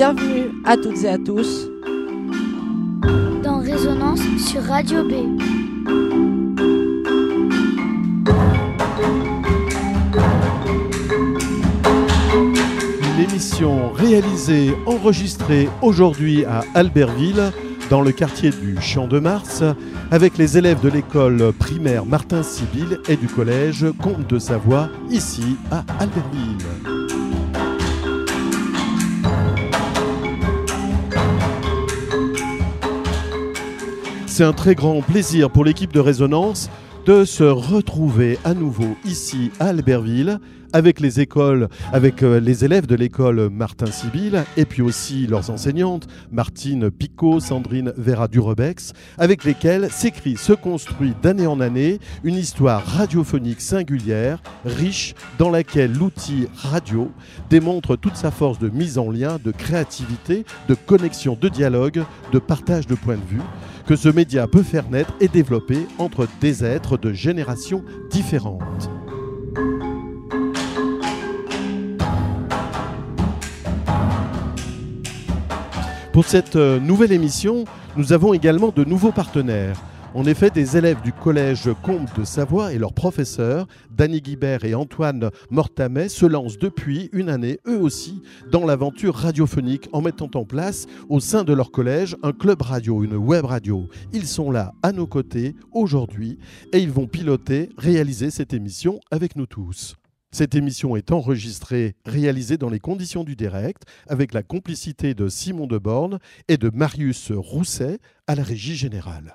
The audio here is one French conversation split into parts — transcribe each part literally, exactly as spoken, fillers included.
Bienvenue à toutes et à tous dans Résonance sur Radio B. Une émission réalisée, enregistrée aujourd'hui à Albertville, dans le quartier du Champ de Mars, avec les élèves de l'école primaire Martin-Sibylle et du collège Comte de Savoie, ici à Albertville. C'est un très grand plaisir pour l'équipe de Résonance de se retrouver à nouveau ici à Albertville avec les écoles, avec les élèves de l'école Martin-Sibylle et puis aussi leurs enseignantes, Martine Picot, Sandrine Vera-Durebex, avec lesquelles s'écrit, se construit d'année en année une histoire radiophonique singulière, riche, dans laquelle l'outil radio démontre toute sa force de mise en lien, de créativité, de connexion, de dialogue, de partage de points de vue, que ce média peut faire naître et développer entre des êtres de générations différentes. Pour cette nouvelle émission, nous avons également de nouveaux partenaires. En effet, des élèves du collège Comte de Savoie et leurs professeurs, Dany Guibert et Antoine Mortamet, se lancent depuis une année, eux aussi, dans l'aventure radiophonique en mettant en place, au sein de leur collège, un club radio, une web radio. Ils sont là, à nos côtés, aujourd'hui, et ils vont piloter, réaliser cette émission avec nous tous. Cette émission est enregistrée, réalisée dans les conditions du direct, avec la complicité de Simon Deborne et de Marius Rousset à la régie générale.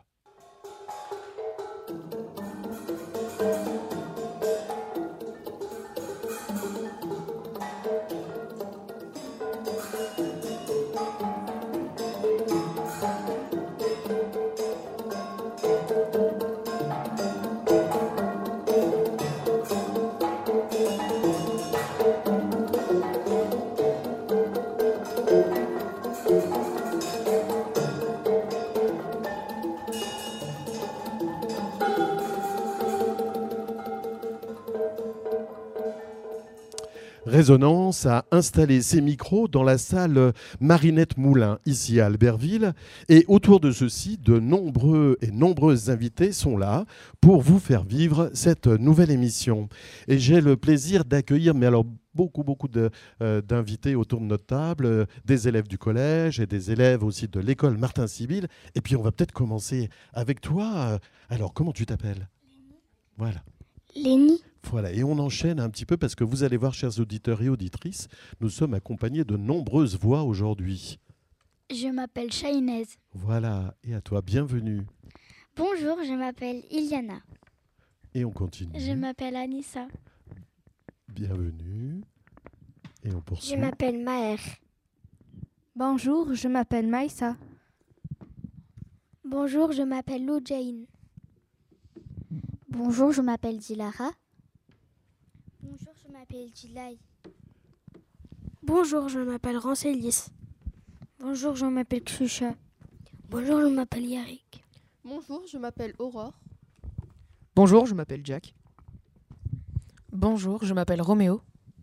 Résonance a installé ses micros dans la salle Marinette Moulin, ici à Albertville. Et autour de ceci, de nombreux et nombreuses invités sont là pour vous faire vivre cette nouvelle émission. Et j'ai le plaisir d'accueillir, mais alors beaucoup, beaucoup de, euh, d'invités autour de notre table, euh, des élèves du collège et des élèves aussi de l'école Martin-Sibylle. Et puis on va peut-être commencer avec toi. Alors, comment tu t'appelles ? Lénie. Voilà. Lénie. Voilà, et on enchaîne un petit peu parce que vous allez voir, chers auditeurs et auditrices, nous sommes accompagnés de nombreuses voix aujourd'hui. Je m'appelle Shainez. Voilà, et à toi, bienvenue. Bonjour, je m'appelle Iliana. Et on continue. Je m'appelle Anissa. Bienvenue. Et on poursuit. Je m'appelle Maher. Bonjour, je m'appelle Maïssa. Bonjour, je m'appelle Loujain. Bonjour, je m'appelle Dilara. Bonjour, je m'appelle Dilay. Bonjour, je m'appelle Rancélis. Bonjour, je m'appelle Kshusha. Bonjour, je m'appelle Yarik. Bonjour, je m'appelle Aurore. Bonjour, je m'appelle Jack. Bonjour, je m'appelle Roméo.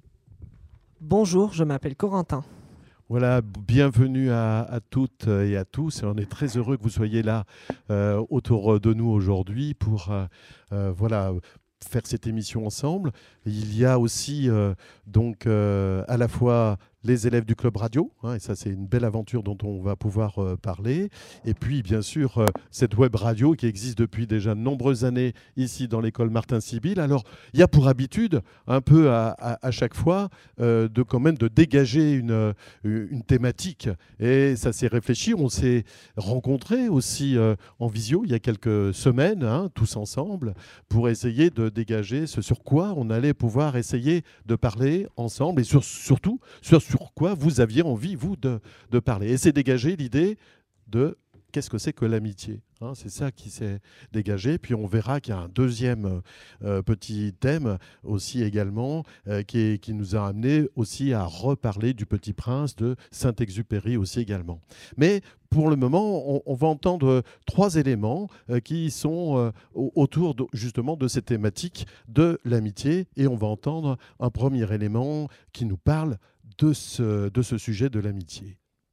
Bonjour, je m'appelle Corentin. Voilà, bienvenue à, à toutes et à tous. Et on est très heureux que vous soyez là euh, autour de nous aujourd'hui pour euh, euh, voilà, faire cette émission ensemble. Il y a aussi euh, donc euh, à la fois les élèves du club radio, hein, et ça c'est une belle aventure dont on va pouvoir euh, parler, et puis bien sûr euh, cette web radio qui existe depuis déjà de nombreuses années ici dans l'école Martin-Sibylle. Alors il y a pour habitude un peu à, à, à chaque fois euh, de quand même de dégager une, une thématique, et ça s'est réfléchi, on s'est rencontrés aussi euh, en visio il y a quelques semaines, hein, tous ensemble, pour essayer de dégager ce sur quoi on allait pouvoir essayer de parler ensemble, et sur, surtout sur sur quoi vous aviez envie, vous, de, de parler. Et c'est dégagé l'idée de qu'est-ce que c'est que l'amitié, hein, c'est ça qui s'est dégagé. Puis on verra qu'il y a un deuxième euh, petit thème aussi également euh, qui, est, qui nous a amené aussi à reparler du Petit Prince de Saint-Exupéry aussi également. Mais pour le moment, on, on va entendre trois éléments euh, qui sont euh, autour de, justement de cette thématique de l'amitié. Et on va entendre un premier élément qui nous parle de ce, de ce sujet de l'amitié.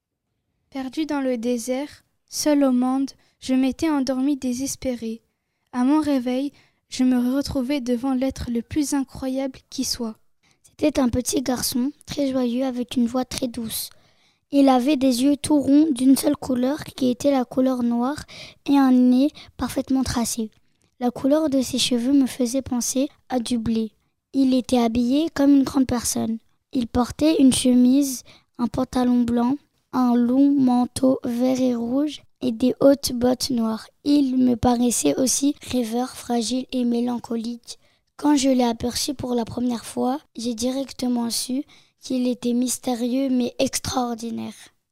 Perdu dans le désert, seul au monde, je m'étais endormi désespéré. À mon réveil, je me retrouvais devant l'être le plus incroyable qui soit. C'était un petit garçon, très joyeux, avec une voix très douce. Il avait des yeux tout ronds d'une seule couleur, qui était la couleur noire, et un nez parfaitement tracé. La couleur de ses cheveux me faisait penser à du blé. Il était habillé comme une grande personne. Il portait une chemise, un pantalon blanc, un long manteau vert et rouge et des hautes bottes noires. Il me paraissait aussi rêveur, fragile et mélancolique. Quand je l'ai aperçu pour la première fois, j'ai directement su qu'il était mystérieux mais extraordinaire.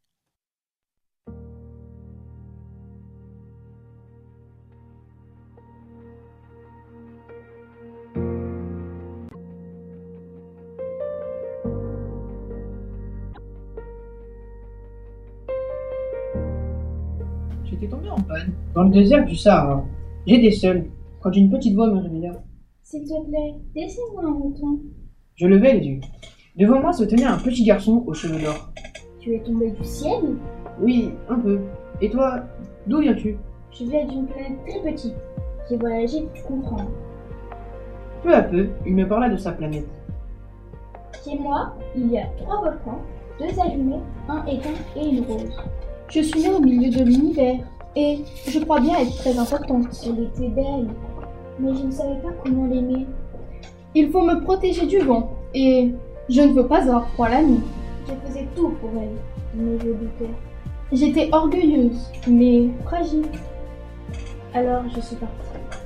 J'étais tombé en panne dans le désert du Sahara. J'étais seul quand une petite voix me réveilla. S'il te plaît, laissez-moi un mouton. Je levai les yeux. Devant moi se tenait un petit garçon aux cheveux d'or. Tu es tombé du ciel? Oui, un peu. Et toi, d'où viens-tu? Je viens d'une planète très petite. J'ai voyagé, tu comprends. Peu à peu, il me parla de sa planète. Chez moi, il y a trois volcans, deux allumés, un éteint et une rose. Je suis née au milieu de l'univers et je crois bien être très importante. Elle était belle, mais je ne savais pas comment l'aimer. Il faut me protéger du vent et je ne veux pas avoir froid la nuit. Je faisais tout pour elle, mais je doutais. J'étais orgueilleuse, mais fragile. Alors je suis partie.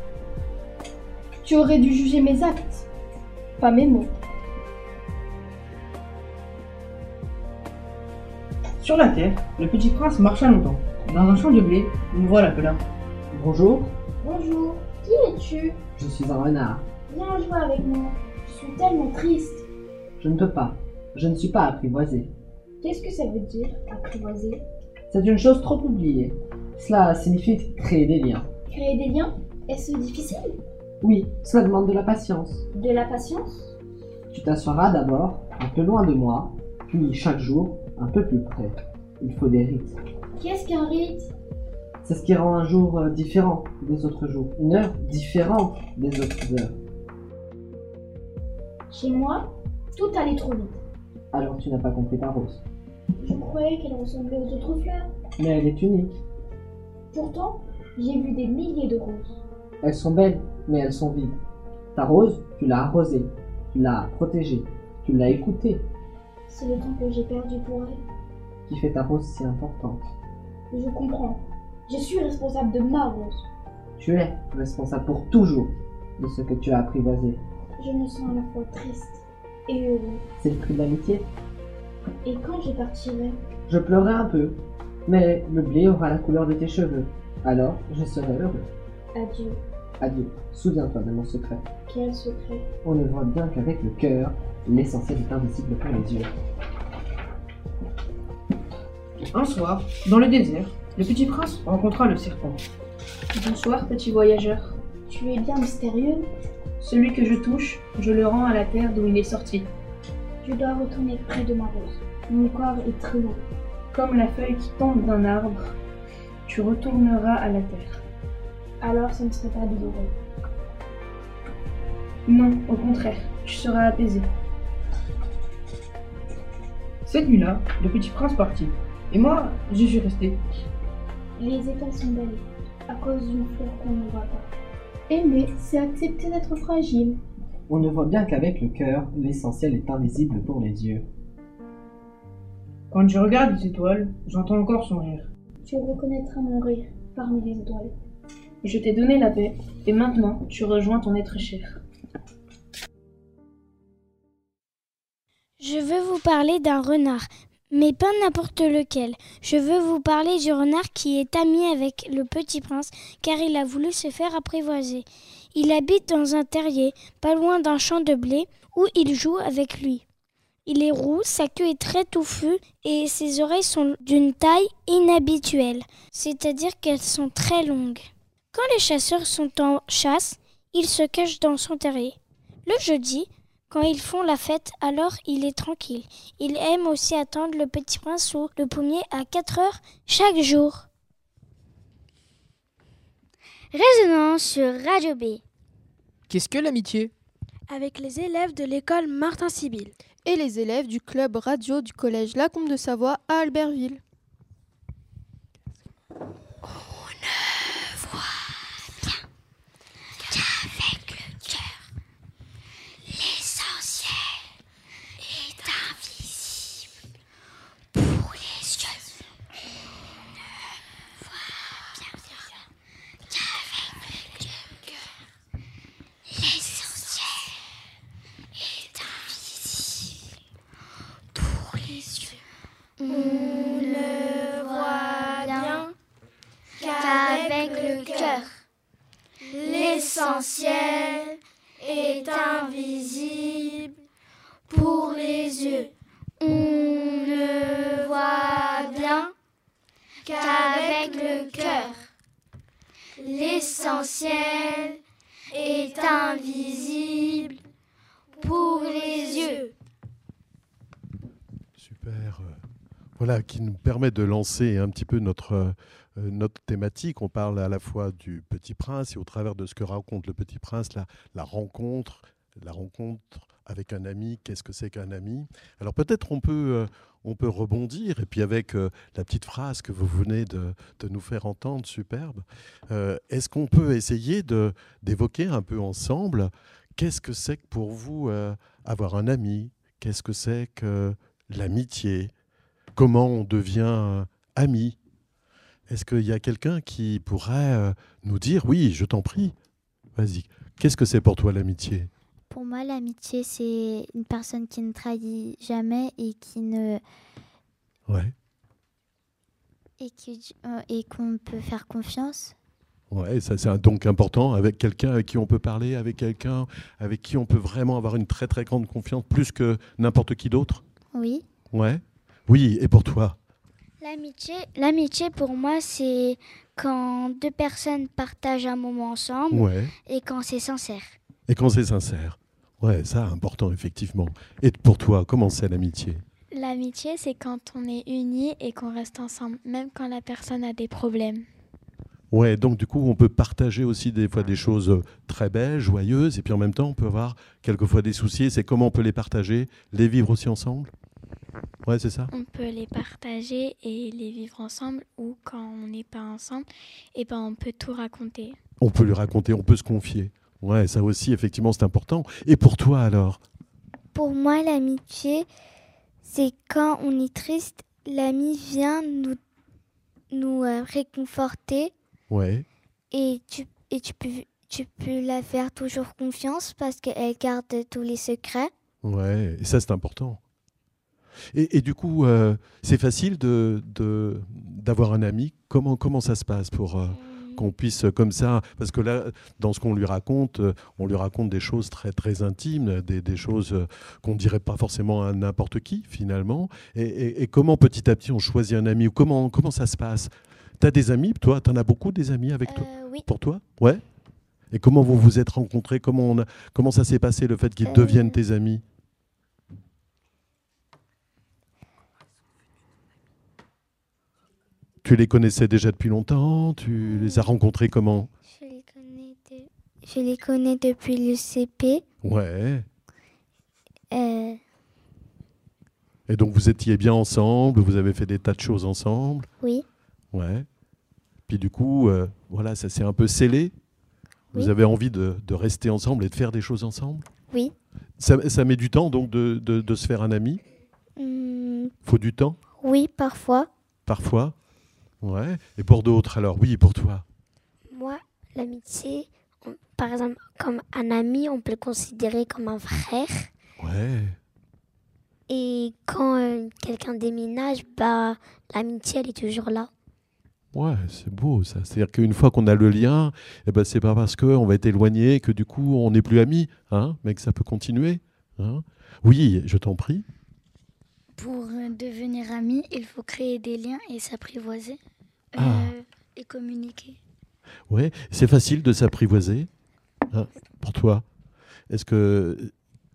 Tu aurais dû juger mes actes, pas mes mots. Sur la terre, le petit prince marcha longtemps. Dans un champ de blé, une voix l'appela. Bonjour. Bonjour, qui es-tu? Je suis un renard. Viens jouer avec moi. Je suis tellement triste. Je ne peux pas. Je ne suis pas apprivoisé. Qu'est-ce que ça veut dire, apprivoiser? C'est une chose trop oubliée. Cela signifie créer des liens. Créer des liens? Est-ce difficile? Oui, cela demande de la patience. De la patience? Tu t'assoiras d'abord un peu loin de moi, puis chaque jour un peu plus près. Il faut des rites. Qu'est-ce qu'un rite? C'est ce qui rend un jour euh, différent des autres jours, une heure différente des autres heures. Chez moi, tout allait trop vite. Alors tu n'as pas compris ta rose. Je croyais qu'elle ressemblait aux autres fleurs. Mais elle est unique. Pourtant, j'ai vu des milliers de roses. Elles sont belles, mais elles sont vides. Ta rose, tu l'as arrosée, tu l'as protégée, tu l'as écoutée. C'est le temps que j'ai perdu pour elle. Qui fait ta rose si importante. Je comprends. Je suis responsable de ma rose. Tu es responsable pour toujours de ce que tu as apprivoisé. Je me sens à la fois triste et heureux. C'est le prix de l'amitié. Et quand je partirai? Je pleurerai un peu, mais le blé aura la couleur de tes cheveux. Alors, je serai heureux. Adieu. Adieu. Souviens-toi de mon secret. Quel secret? On ne voit bien qu'avec le cœur, l'essentiel est invisible pour les yeux. Un soir, dans le désert, le petit prince rencontra le serpent. Bonsoir, petit voyageur. Tu es bien mystérieux. Celui que je touche, je le rends à la terre d'où il est sorti. Je dois retourner près de ma rose. Mon corps est très lourd. Comme la feuille qui tombe d'un arbre, tu retourneras à la terre. Alors ce ne serait pas douloureux. Non, au contraire, tu seras apaisé. Cette nuit-là, le petit prince partit. Et moi, j'y suis resté. Les étoiles sont belles, à cause d'une fleur qu'on ne voit pas. Aimer, c'est accepter d'être fragile. On ne voit bien qu'avec le cœur, l'essentiel est invisible pour les yeux. Quand je regarde les étoiles, j'entends encore son rire. Tu reconnaîtras mon rire parmi les étoiles. Je t'ai donné la paix, et maintenant tu rejoins ton être cher. Je veux vous parler d'un renard, mais pas n'importe lequel. Je veux vous parler du renard qui est ami avec le petit prince, car il a voulu se faire apprivoiser. Il habite dans un terrier, pas loin d'un champ de blé, où il joue avec lui. Il est roux, sa queue est très touffue et ses oreilles sont d'une taille inhabituelle, c'est-à-dire qu'elles sont très longues. Quand les chasseurs sont en chasse, il se cache dans son terrier. Le jeudi, Quand ils font la fête, alors il est tranquille. Il aime aussi attendre le petit prince sous le pommier à quatre heures chaque jour. Résonance sur Radio B. Qu'est-ce que l'amitié? Avec les élèves de l'école Martin-Sibylle. Et les élèves du club radio du collège Lacombe de Savoie à Albertville. On ne voit bien qu'avec le cœur. L'essentiel est invisible pour les yeux. On ne voit bien qu'avec le cœur. L'essentiel est invisible pour les yeux. Super. Voilà, qui nous permet de lancer un petit peu notre, euh, notre thématique. On parle à la fois du Petit Prince et au travers de ce que raconte le Petit Prince, la, la rencontre, la rencontre avec un ami. Qu'est-ce que c'est qu'un ami? Alors peut-être on peut, euh, on peut rebondir, et puis avec euh, la petite phrase que vous venez de, de nous faire entendre, superbe, euh, est-ce qu'on peut essayer de, d'évoquer un peu ensemble qu'est-ce que c'est que pour vous euh, avoir un ami? Qu'est-ce que c'est que l'amitié? Comment on devient euh, ami? Est-ce qu'il y a quelqu'un qui pourrait euh, nous dire, oui, je t'en prie, vas-y, qu'est-ce que c'est pour toi l'amitié? Pour moi, l'amitié, c'est une personne qui ne trahit jamais et qui ne... Ouais. Et, qui, euh, et qu'on peut faire confiance. Ouais, ça c'est donc important, avec quelqu'un avec qui on peut parler, avec quelqu'un avec qui on peut vraiment avoir une très très grande confiance, plus que n'importe qui d'autre. Oui. Ouais. Oui, et pour toi? L'amitié, l'amitié pour moi, c'est quand deux personnes partagent un moment ensemble, ouais. Et quand c'est sincère. Et quand c'est sincère. Ouais, ça, important, effectivement. Et pour toi, comment c'est l'amitié? L'amitié, c'est quand on est unis et qu'on reste ensemble, même quand la personne a des problèmes. Ouais, donc du coup, on peut partager aussi des fois des choses très belles, joyeuses, et puis en même temps, on peut avoir quelquefois des soucis. C'est comment on peut les partager, les vivre aussi ensemble? Ouais, c'est ça. On peut les partager et les vivre ensemble, ou quand on n'est pas ensemble, et ben on peut tout raconter. On peut lui raconter, on peut se confier. Ouais, ça aussi, effectivement, c'est important. Et pour toi, alors? Pour moi, l'amitié, c'est quand on est triste, l'ami vient nous, nous euh, réconforter. Ouais. Et tu, et tu peux, tu peux la faire toujours confiance parce qu'elle garde tous les secrets. Ouais, et ça, c'est important. Et, et du coup, euh, c'est facile de, de, d'avoir un ami. Comment, comment ça se passe pour euh, qu'on puisse, comme ça, parce que là, dans ce qu'on lui raconte, on lui raconte des choses très, très intimes, des, des choses qu'on ne dirait pas forcément à n'importe qui, finalement. Et, et, et comment, petit à petit, on choisit un ami? Ou comment, comment ça se passe? Tu as des amis, toi? Tu en as beaucoup, des amis avec toi? euh, Oui. Pour toi? Ouais. Et comment vous vous êtes rencontrés? Comment, on a, comment ça s'est passé, le fait qu'ils euh... deviennent tes amis? Tu les connaissais déjà depuis longtemps? Tu les as rencontrés comment? Je les connais, de... Je les connais depuis le C P. Ouais. Euh... Et donc vous étiez bien ensemble, vous avez fait des tas de choses ensemble? Oui. Ouais. Puis du coup, euh, voilà, ça s'est un peu scellé. Vous oui. avez envie de, de rester ensemble et de faire des choses ensemble? Oui. Ça, ça met du temps donc de, de, de se faire un ami? mmh... Faut du temps? Oui, parfois. Parfois? Ouais. Et pour d'autres alors? Oui, pour toi? Moi, l'amitié, on, par exemple, comme un ami, on peut le considérer comme un frère. Ouais. Et quand euh, quelqu'un déménage, bah, l'amitié, elle est toujours là. Ouais, c'est beau ça. C'est-à-dire qu'une fois qu'on a le lien, eh ben, c'est pas parce qu'on va être éloigné que du coup on n'est plus amis, hein, mais que ça peut continuer. Hein. Oui, je t'en prie. Pour devenir ami, il faut créer des liens et s'apprivoiser euh, Ah. et communiquer. Ouais, c'est facile de s'apprivoiser, hein, pour toi. Est-ce que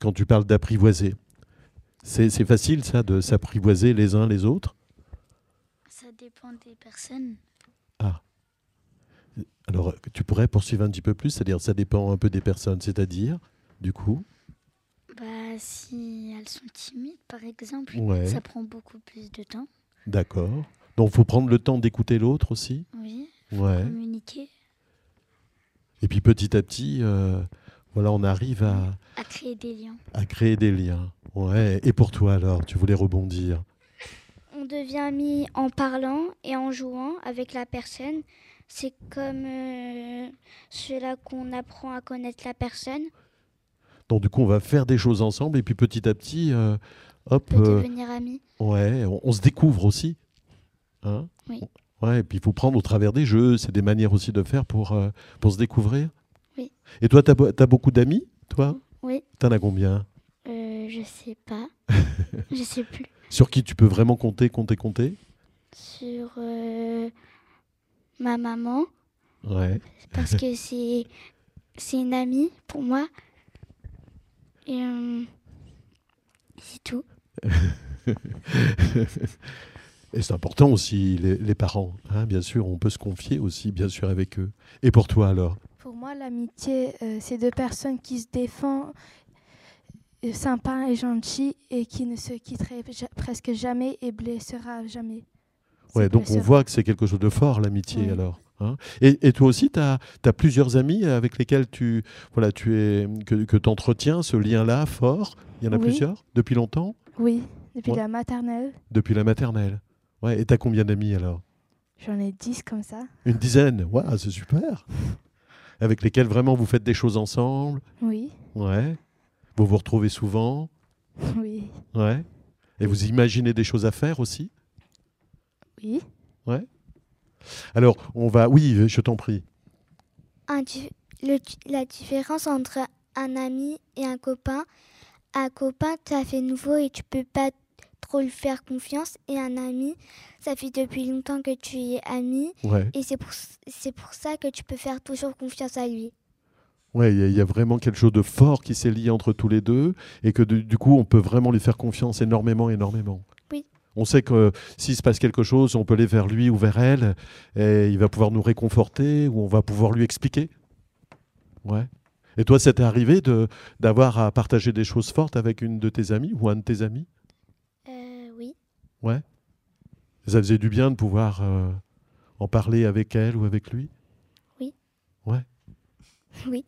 quand tu parles d'apprivoiser. C'est, c'est facile, ça, de s'apprivoiser les uns les autres? Ça dépend des personnes. Ah. Alors, tu pourrais poursuivre un petit peu plus, c'est-à-dire ça dépend un peu des personnes, c'est-à-dire, du coup? Bah, si elles sont timides, par exemple, Ouais. ça prend beaucoup plus de temps. D'accord. Donc, il faut prendre le temps d'écouter l'autre aussi? Oui, faut Ouais. communiquer, Et puis, petit à petit, euh, voilà, on arrive à, à créer des liens. à créer des liens. Ouais. Et pour toi, alors, tu voulais rebondir? On devient amis en parlant et en jouant avec la personne. C'est comme euh, cela qu'on apprend à connaître la personne. Donc, du coup, on va faire des choses ensemble et puis petit à petit, euh, hop. On peut euh, devenir amis. Ouais, on, on se découvre aussi. Hein? Oui. Ouais, et puis il faut prendre au travers des jeux, c'est des manières aussi de faire pour, euh, pour se découvrir. Oui. Et toi, tu as beaucoup d'amis, toi? Oui. T'en as combien? Euh, je sais pas. Je sais plus. Sur qui tu peux vraiment compter, compter, compter? Sur euh, ma maman, Ouais. parce que c'est c'est une amie pour moi. Et euh, c'est tout. Et c'est important aussi, les, les parents. Hein, bien sûr, on peut se confier aussi, bien sûr, avec eux. Et pour toi, alors? Pour moi, l'amitié, euh, c'est deux personnes qui se défendent, euh, sympas et gentils, et qui ne se quitteraient ja- presque jamais et blessera jamais. Ouais, donc on blessera. voit que c'est quelque chose de fort, l'amitié, Oui. alors. Hein. Et, et toi aussi, tu as plusieurs amis avec lesquels tu, voilà, tu es, que, que tu entretiens ce lien-là fort? Il y en a Oui. plusieurs? Depuis longtemps? Oui, depuis Ouais. la maternelle. Depuis la maternelle. Ouais, et tu as combien d'amis, alors? J'en ai dix comme ça. Une dizaine? Ouais, c'est super. Avec lesquels vraiment vous faites des choses ensemble? Oui. Ouais. Vous vous retrouvez souvent? Oui. Ouais. Et vous imaginez des choses à faire aussi? Oui. Ouais. Alors, on va... Oui, je t'en prie. Un di- le- la différence entre un ami et un copain, un copain, ça fait nouveau et tu peux pas trop lui faire confiance. Et un ami, ça fait depuis longtemps que tu es ami. Ouais. Et c'est pour, c'est pour ça que tu peux faire toujours confiance à lui. Ouais, il y, a- il y a vraiment quelque chose de fort qui s'est lié entre tous les deux et que du, du coup, on peut vraiment lui faire confiance énormément, énormément. Oui. On sait que euh, s'il se passe quelque chose, on peut aller vers lui ou vers elle et il va pouvoir nous réconforter ou on va pouvoir lui expliquer. Ouais. Et toi, ça t'est arrivé de, d'avoir à partager des choses fortes avec une de tes amies ou un de tes amis? Euh, oui. Ouais. Ça faisait du bien de pouvoir euh, en parler avec elle ou avec lui? Oui. Ouais. Oui.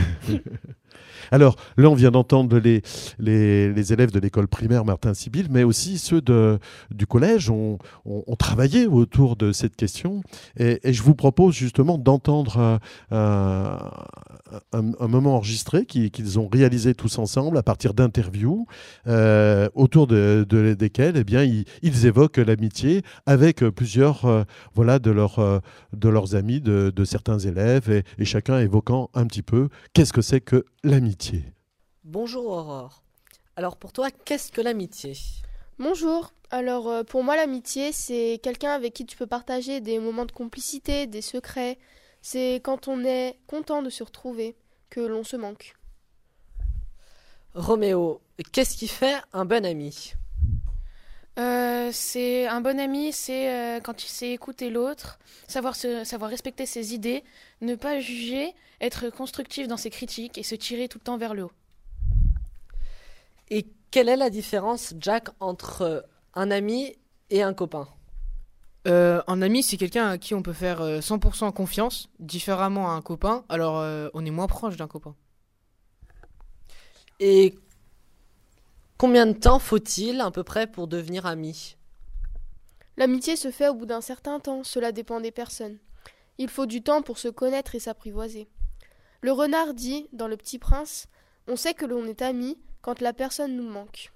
Alors, là, on vient d'entendre les, les, les élèves de l'école primaire Martin-Sibylle, mais aussi ceux de, du collège ont, ont, ont travaillé autour de cette question. Et, et je vous propose justement d'entendre euh, un, un, un moment enregistré qui- qu'ils ont réalisé tous ensemble à partir d'interviews euh, autour de, de, desquelles eh bien, ils, ils évoquent l'amitié avec plusieurs euh, voilà, de, leur, euh, de leurs amis, de, de certains élèves, et, et chacun évoquant un petit peu qu'est-ce que c'est que l'amitié. Bonjour Aurore. Alors pour toi, qu'est-ce que l'amitié? Bonjour. Alors euh, pour moi l'amitié c'est quelqu'un avec qui tu peux partager des moments de complicité, des secrets. C'est quand on est content de se retrouver que l'on se manque. Roméo, qu'est-ce qui fait un bon ami? Euh, c'est un bon ami, c'est euh, quand il sait écouter l'autre, savoir se, savoir respecter ses idées, ne pas juger, être constructif dans ses critiques et se tirer tout le temps vers le haut. Et quelle est la différence, Jack, entre un ami et un copain? Euh, un ami, c'est quelqu'un à qui on peut faire euh, cent pour cent confiance, différemment à un copain, alors euh, on est moins proche d'un copain. Et combien de temps faut-il à peu près pour devenir ami? L'amitié se fait au bout d'un certain temps, cela dépend des personnes. Il faut du temps pour se connaître et s'apprivoiser. Le renard dit, dans Le Petit Prince, on sait que l'on est ami quand la personne nous manque.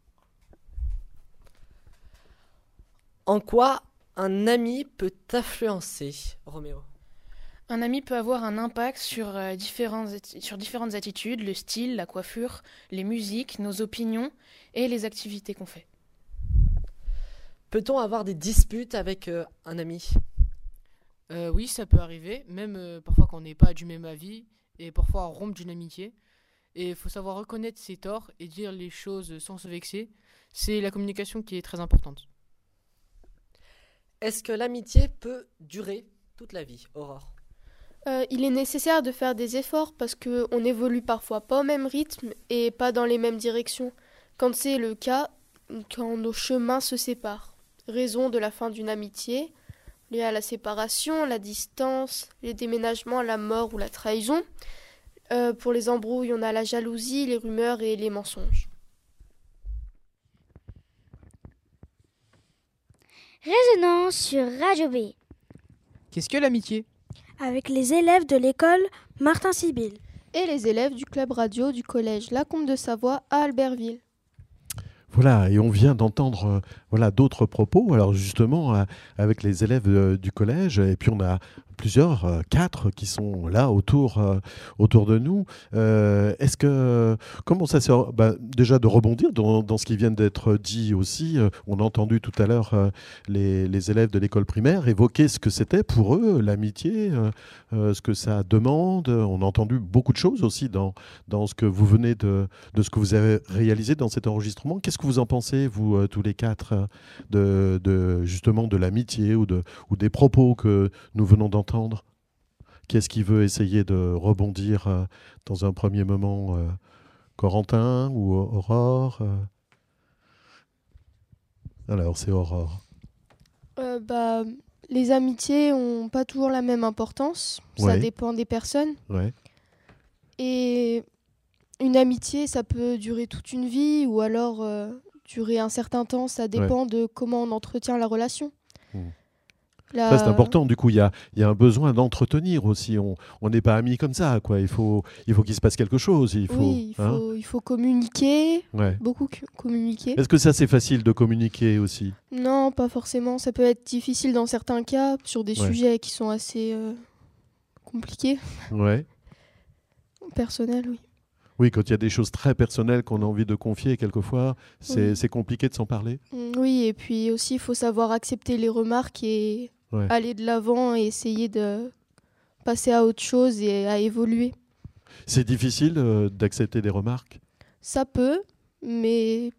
En quoi un ami peut t'influencer, Roméo? Un ami peut avoir un impact sur, euh, différentes, atti- sur différentes attitudes, le style, la coiffure, les musiques, nos opinions et les activités qu'on fait. Peut-on avoir des disputes avec euh, un ami? Euh, oui, ça peut arriver, même euh, parfois quand on n'est pas du même avis, et parfois rompre d'une amitié. Et il faut savoir reconnaître ses torts et dire les choses sans se vexer. C'est la communication qui est très importante. Est-ce que l'amitié peut durer toute la vie, Aurore ? Euh, il est nécessaire de faire des efforts parce qu'on évolue parfois pas au même rythme et pas dans les mêmes directions. Quand c'est le cas, quand nos chemins se séparent. Raison de la fin d'une amitié, liée à la séparation, la distance, les déménagements, la mort ou la trahison. Euh, pour les embrouilles, on a la jalousie, les rumeurs et les mensonges. Résonance sur Radio B. Qu'est-ce que l'amitié ? Avec les élèves de l'école Martin Sibyl. Et les élèves du club radio du collège Lacombe de Savoie à Albertville. Voilà, et on vient d'entendre euh, voilà, d'autres propos, alors justement euh, avec les élèves euh, du collège, et puis on a plusieurs, euh, quatre qui sont là autour, euh, autour de nous. Euh, est-ce que, comment ça se... Bah, déjà de rebondir dans, dans ce qui vient d'être dit aussi, euh, on a entendu tout à l'heure euh, les, les élèves de l'école primaire évoquer ce que c'était pour eux l'amitié, euh, euh, ce que ça demande. On a entendu beaucoup de choses aussi dans, dans ce que vous venez de, de ce que vous avez réalisé dans cet enregistrement. Qu'est-ce que vous en pensez, vous, euh, tous les quatre, de, de, justement de l'amitié ou, de, ou des propos que nous venons d'entendre? Qu'est-ce qui veut essayer de rebondir euh, dans un premier moment, euh, Corentin ou Aurore euh... Alors, c'est Aurore. Euh, bah, les amitiés n'ont pas toujours la même importance. Ça Ouais. dépend des personnes. Ouais. Et une amitié, ça peut durer toute une vie ou alors euh, durer un certain temps. Ça dépend de comment on entretient la relation. Mmh. La... Ça, c'est important. Du coup, il y a, y a un besoin d'entretenir aussi. On n'est pas amis comme ça, quoi. Il faut, il faut qu'il se passe quelque chose. Il faut, oui, il hein faut, il faut communiquer. Ouais. Beaucoup cu- communiquer. Est-ce que ça, c'est facile de communiquer aussi? Non, pas forcément. Ça peut être difficile dans certains cas, sur des Ouais. sujets qui sont assez euh, compliqués. Ouais. Personnels, oui. Oui, quand il y a des choses très personnelles qu'on a envie de confier, quelquefois, c'est Oui. c'est compliqué de s'en parler. Mm, Oui, et puis aussi, il faut savoir accepter les remarques et Ouais. aller de l'avant et essayer de passer à autre chose et à évoluer. C'est difficile euh, d'accepter des remarques? Ça peut, mais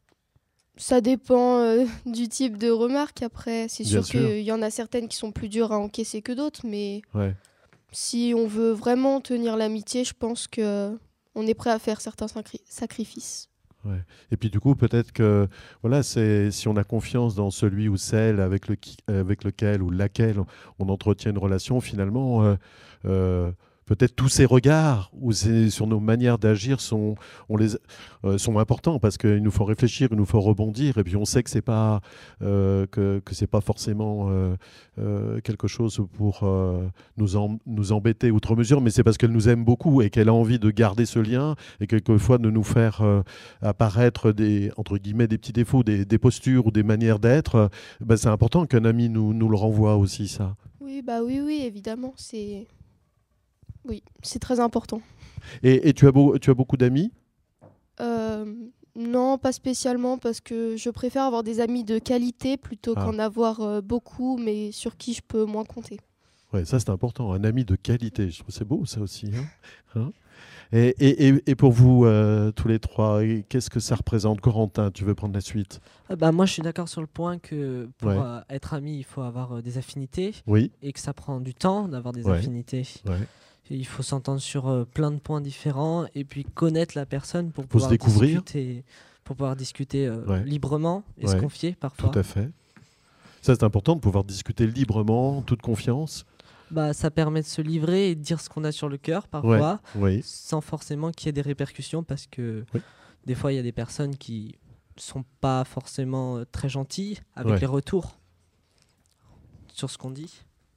ça dépend euh, du type de remarque. Après, c'est Bien sûr sûr. qu'il y en a certaines qui sont plus dures à encaisser que d'autres, mais Ouais. si on veut vraiment tenir l'amitié, je pense que on est prêt à faire certains sacri- sacrifices. Ouais. Et puis du coup, peut-être que voilà, c'est si on a confiance dans celui ou celle avec, le qui- avec lequel ou laquelle on, on entretient une relation, finalement, euh, euh, peut-être tous ces regards ou ces, sur nos manières d'agir sont, on les, euh, sont importants parce qu'ils nous font réfléchir, ils nous font rebondir. Et puis on sait que c'est pas euh, que, que c'est pas forcément euh, euh, quelque chose pour euh, nous, em- nous embêter outre mesure, mais c'est parce qu'elle nous aime beaucoup et qu'elle a envie de garder ce lien et quelquefois de nous faire euh, apparaître des entre guillemets des petits défauts, des, des postures ou des manières d'être. Euh, ben, c'est important qu'un ami nous, nous le renvoie aussi, ça. Oui, bah oui, oui, évidemment, c'est oui, c'est très important. Et, et tu as beau, tu as beaucoup d'amis? Euh, non, pas spécialement, parce que je préfère avoir des amis de qualité plutôt Ah. qu'en avoir euh, beaucoup, mais sur qui je peux moins compter. Ouais, ça c'est important, un ami de qualité. Je trouve que c'est beau ça aussi. Hein Hein et, et, et, et pour vous euh, tous les trois, et qu'est-ce que ça représente? Corentin, tu veux prendre la suite? Euh, bah, moi, je suis d'accord sur le point que pour Ouais. euh, être ami, il faut avoir euh, des affinités. Oui. Et que ça prend du temps d'avoir des Ouais. affinités. Ouais. Et il faut s'entendre sur euh, plein de points différents et puis connaître la personne pour Faut se pouvoir découvrir. discuter, pour pouvoir discuter euh, Ouais. librement et Ouais. se confier parfois. Tout à fait. Ça c'est important de pouvoir discuter librement, en toute confiance. Bah, ça permet de se livrer et de dire ce qu'on a sur le cœur parfois, Ouais, oui. sans forcément qu'il y ait des répercussions, parce que Oui. des fois il y a des personnes qui sont pas forcément euh, très gentilles avec Ouais. les retours sur ce qu'on dit.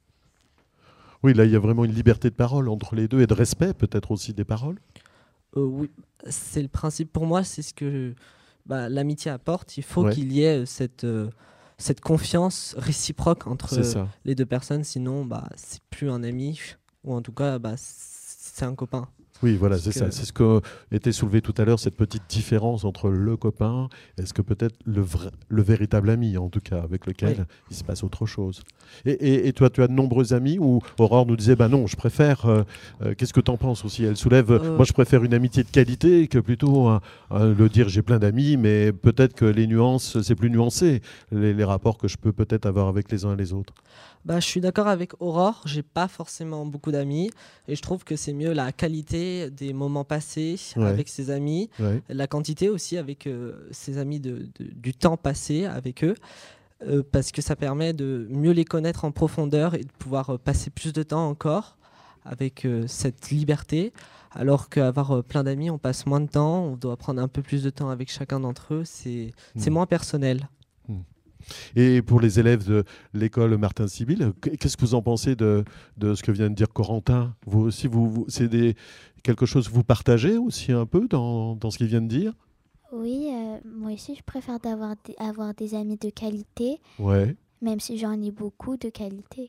Oui, là il y a vraiment une liberté de parole entre les deux et de respect peut-être aussi des paroles. Euh, oui, c'est le principe pour moi, c'est ce que bah, l'amitié apporte. Il faut Ouais. qu'il y ait euh, cette, euh, cette confiance réciproque entre C'est ça. euh, les deux personnes, sinon bah, c'est plus un ami, ou en tout cas bah, c'est un copain. Oui, voilà, c'est que... ça. C'est ce que était soulevé tout à l'heure, cette petite différence entre le copain, est-ce que peut-être le, vrai, le véritable ami, en tout cas, avec lequel oui. il se passe autre chose. Et, et, et toi, tu as de nombreux amis où Aurore nous disait, bah non, je préfère. Euh, euh, Qu'est-ce que tu en penses aussi? Elle soulève, euh... moi, je préfère une amitié de qualité que plutôt euh, euh, le dire, j'ai plein d'amis, mais peut-être que les nuances, c'est plus nuancé, les, les rapports que je peux peut-être avoir avec les uns et les autres. Bah, je suis d'accord avec Aurore, j'ai pas forcément beaucoup d'amis et je trouve que c'est mieux la qualité des moments passés ouais. avec ses amis, ouais. la quantité aussi avec euh, ses amis, de, de, du temps passé avec eux, euh, parce que ça permet de mieux les connaître en profondeur et de pouvoir euh, passer plus de temps encore avec euh, cette liberté, alors qu'avoir euh, plein d'amis, on passe moins de temps, on doit prendre un peu plus de temps avec chacun d'entre eux, c'est mmh. c'est moins personnel. Mmh. Et pour les élèves de l'école Martin Sibyl, qu'est-ce que vous en pensez de, de ce que vient de dire Corentin? Vous aussi, vous, vous, c'est des, quelque chose que vous partagez aussi un peu dans, dans ce qu'il vient de dire? Oui, euh, moi aussi, je préfère d'avoir des, avoir des amis de qualité, ouais. même si j'en ai beaucoup de qualité.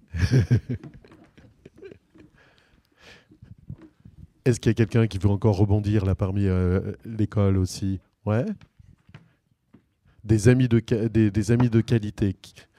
Est-ce qu'il y a quelqu'un qui veut encore rebondir là parmi euh, l'école aussi? Ouais. Des amis de, des, des amis de qualité.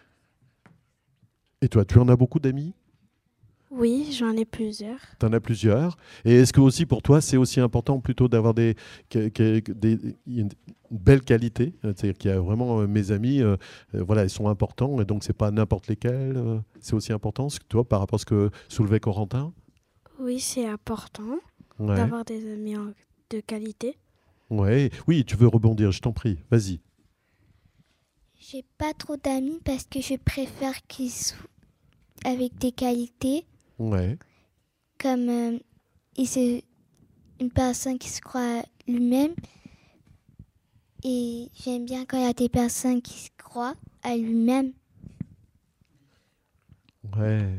Et toi, tu en as beaucoup d'amis? Oui, j'en ai plusieurs. Tu en as plusieurs. Et est-ce que aussi pour toi, c'est aussi important plutôt d'avoir des, que, que, des, une belle qualité? C'est-à-dire qu'il y a vraiment euh, mes amis, euh, euh, voilà, ils sont importants, et donc c'est pas n'importe lesquels. Euh, c'est aussi important, ce que, toi, par rapport à ce que soulevait Corentin? Oui, c'est important ouais. d'avoir des amis en, de qualité. Ouais. Oui, tu veux rebondir, je t'en prie, vas-y. J'ai pas trop d'amis parce que je préfère qu'ils soient avec des qualités. Ouais. Comme euh, c'est une personne qui se croit lui-même. Et j'aime bien quand il y a des personnes qui se croient à lui-même. Ouais.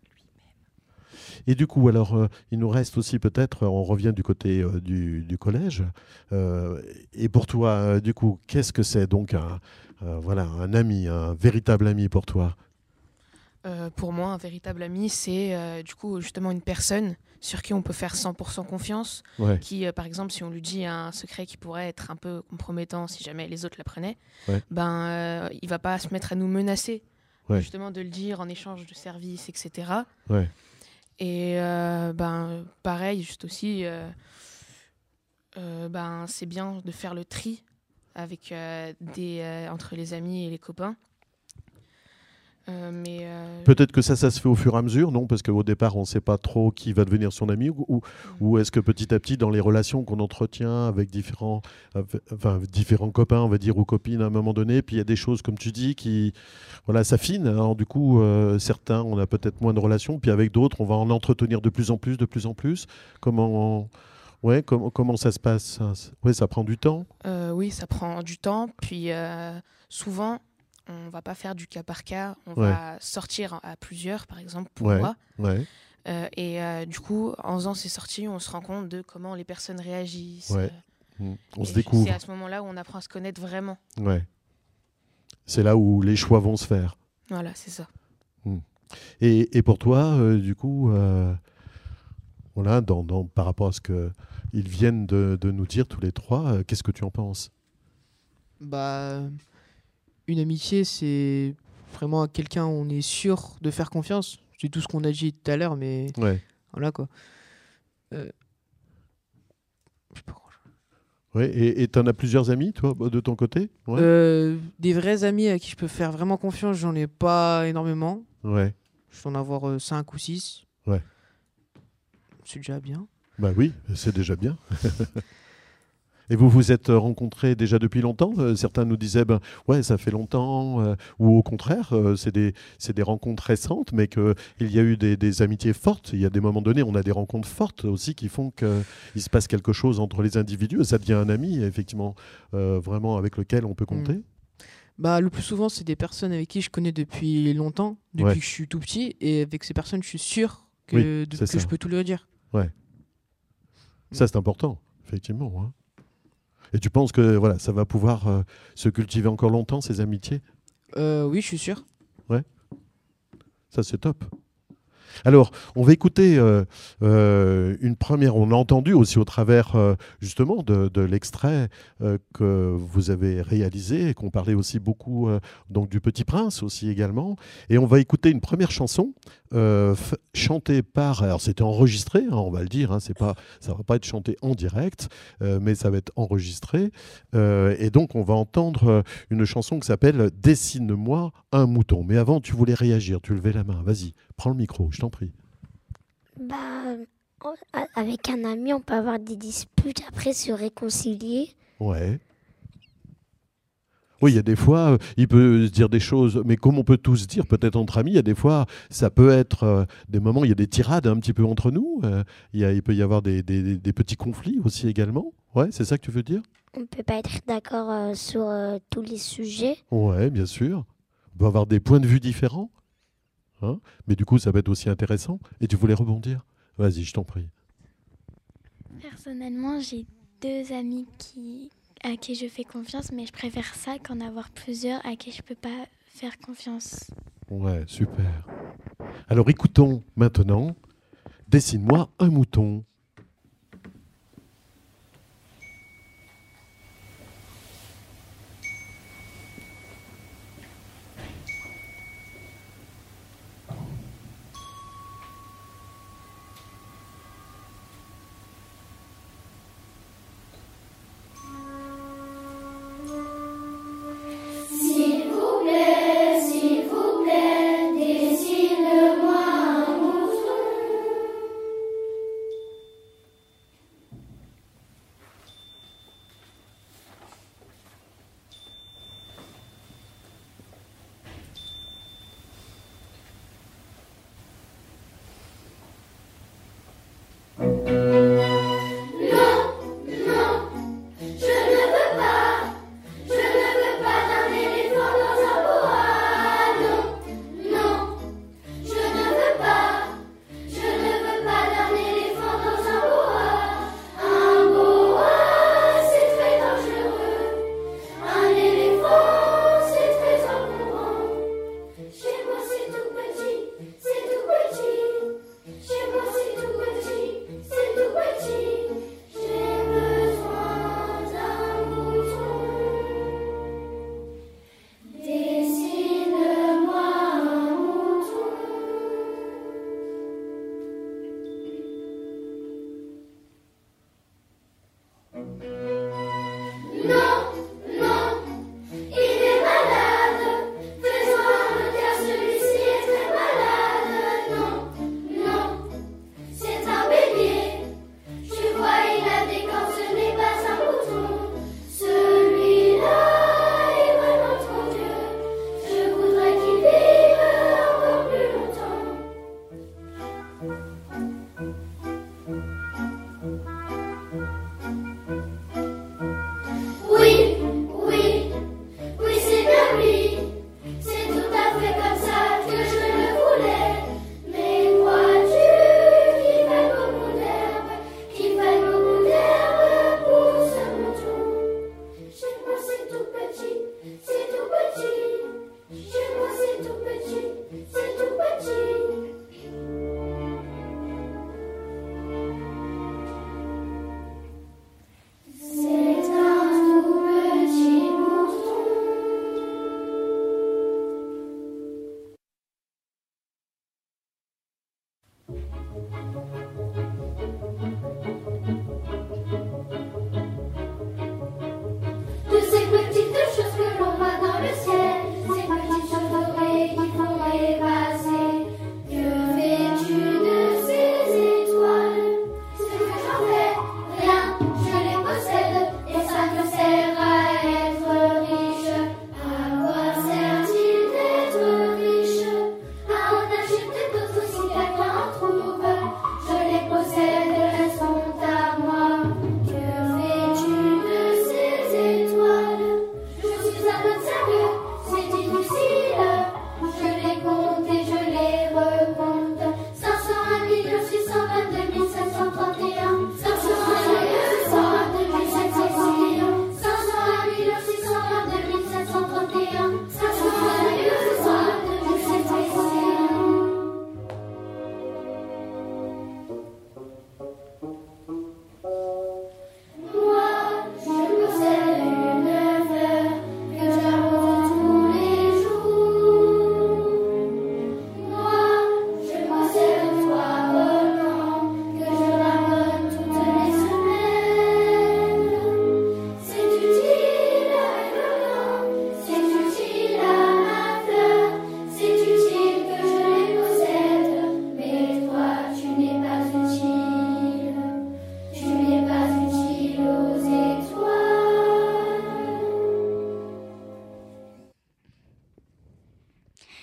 Et du coup, alors, euh, il nous reste aussi peut-être, on revient du côté euh, du, du collège. Euh, et pour toi, euh, du coup, qu'est-ce que c'est donc un, euh, voilà, un ami, un véritable ami pour toi? euh, Pour moi, un véritable ami, c'est euh, du coup justement une personne sur qui on peut faire cent pour cent confiance. Ouais. Qui, euh, par exemple, si on lui dit un secret qui pourrait être un peu compromettant si jamais les autres l'apprenaient, ouais. ben, euh, il ne va pas se mettre à nous menacer. Ouais. Justement, de le dire en échange de services, et cetera. Ouais. Et euh, ben, pareil, juste aussi, euh, euh, ben, c'est bien de faire le tri avec, euh, des, euh, entre les amis et les copains. Euh, mais euh... Peut-être que ça, ça se fait au fur et à mesure, non? Parce qu'au départ, on ne sait pas trop qui va devenir son ami, ou, ou, mmh. ou est-ce que petit à petit, dans les relations qu'on entretient avec différents, euh, enfin, différents copains, on va dire, ou copines à un moment donné, puis il y a des choses, comme tu dis, qui voilà, s'affinent. Alors du coup, euh, certains, on a peut-être moins de relations, puis avec d'autres, on va en entretenir de plus en plus, de plus en plus. Comment, on... ouais, com comment ça se passe? Ouais, ça prend du temps? euh, Oui, ça prend du temps, puis euh, souvent... On ne va pas faire du cas par cas, on ouais. va sortir à plusieurs, par exemple, pour ouais. moi. Ouais. Euh, et euh, du coup, en faisant ces sorties, on se rend compte de comment les personnes réagissent. Ouais. Euh, mmh. On se découvre. C'est à ce moment-là où on apprend à se connaître vraiment. Ouais. C'est là où les choix vont se faire. Voilà, c'est ça. Mmh. Et, et pour toi, euh, du coup, euh, voilà, dans, dans, par rapport à ce qu'ils viennent de, de nous dire tous les trois, euh, qu'est-ce que tu en penses? Bah... Une amitié, c'est vraiment quelqu'un où on est sûr de faire confiance. C'est tout ce qu'on a dit tout à l'heure, mais ouais. voilà quoi. Euh... Je sais pas quoi. Ouais, et tu en as plusieurs amis, toi, de ton côté? Ouais. euh, Des vrais amis à qui je peux faire vraiment confiance, j'en ai pas énormément. Ouais. Je peux en avoir euh, cinq ou six. Ouais. C'est déjà bien. Bah oui, c'est déjà bien. Et vous vous êtes rencontrés déjà depuis longtemps? euh, Certains nous disaient, ben, ouais, ça fait longtemps, euh, ou au contraire, euh, c'est des, c'est des rencontres récentes, mais qu'il y a eu des, des amitiés fortes. Il y a des moments donnés, on a des rencontres fortes aussi qui font qu'il se passe quelque chose entre les individus. Ça devient un ami, effectivement, euh, vraiment avec lequel on peut compter. Mmh. Bah, le plus souvent, c'est des personnes avec qui je connais depuis longtemps, depuis ouais. que je suis tout petit, et avec ces personnes, je suis sûr que, oui, de, que je peux tout leur dire. Ouais. Mmh. Ça, c'est important, effectivement, hein. Et tu penses que voilà, ça va pouvoir euh, se cultiver encore longtemps, ces amitiés? euh, Oui, je suis sûr. Ouais. Ça, c'est top. Alors, on va écouter euh, euh, une première, on l'a entendu aussi au travers euh, justement de, de l'extrait euh, que vous avez réalisé et qu'on parlait aussi beaucoup euh, donc du Petit Prince aussi également. Et on va écouter une première chanson euh, f- chantée par, alors c'était enregistré, hein, on va le dire, hein, c'est pas, ça va pas être chanté en direct, euh, mais ça va être enregistré. Euh, et donc on va entendre euh, une chanson qui s'appelle « Dessine-moi un mouton ». Mais avant, tu voulais réagir, tu levais la main, vas-y. Prends le micro, je t'en prie. Bah, avec un ami, on peut avoir des disputes, après se réconcilier. Ouais. Oui, il y a des fois, euh, il peut se dire des choses, mais comme on peut tous dire, peut-être entre amis, il y a des fois, ça peut être euh, des moments, il y a des tirades un petit peu entre nous, euh, il, y a, il peut y avoir des, des, des petits conflits aussi également. Ouais, c'est ça que tu veux dire? On ne peut pas être d'accord euh, sur euh, tous les sujets. Ouais, bien sûr. On peut avoir des points de vue différents. Hein, mais du coup, ça va être aussi intéressant. Et tu voulais rebondir? Vas-y, je t'en prie. Personnellement, j'ai deux amis qui, à qui je fais confiance, mais je préfère ça qu'en avoir plusieurs à qui je ne peux pas faire confiance. Ouais, super. Alors écoutons maintenant « Dessine-moi un mouton ». S'il vous plaît, s'il vous plaît, dessine-moi un mouton. C'est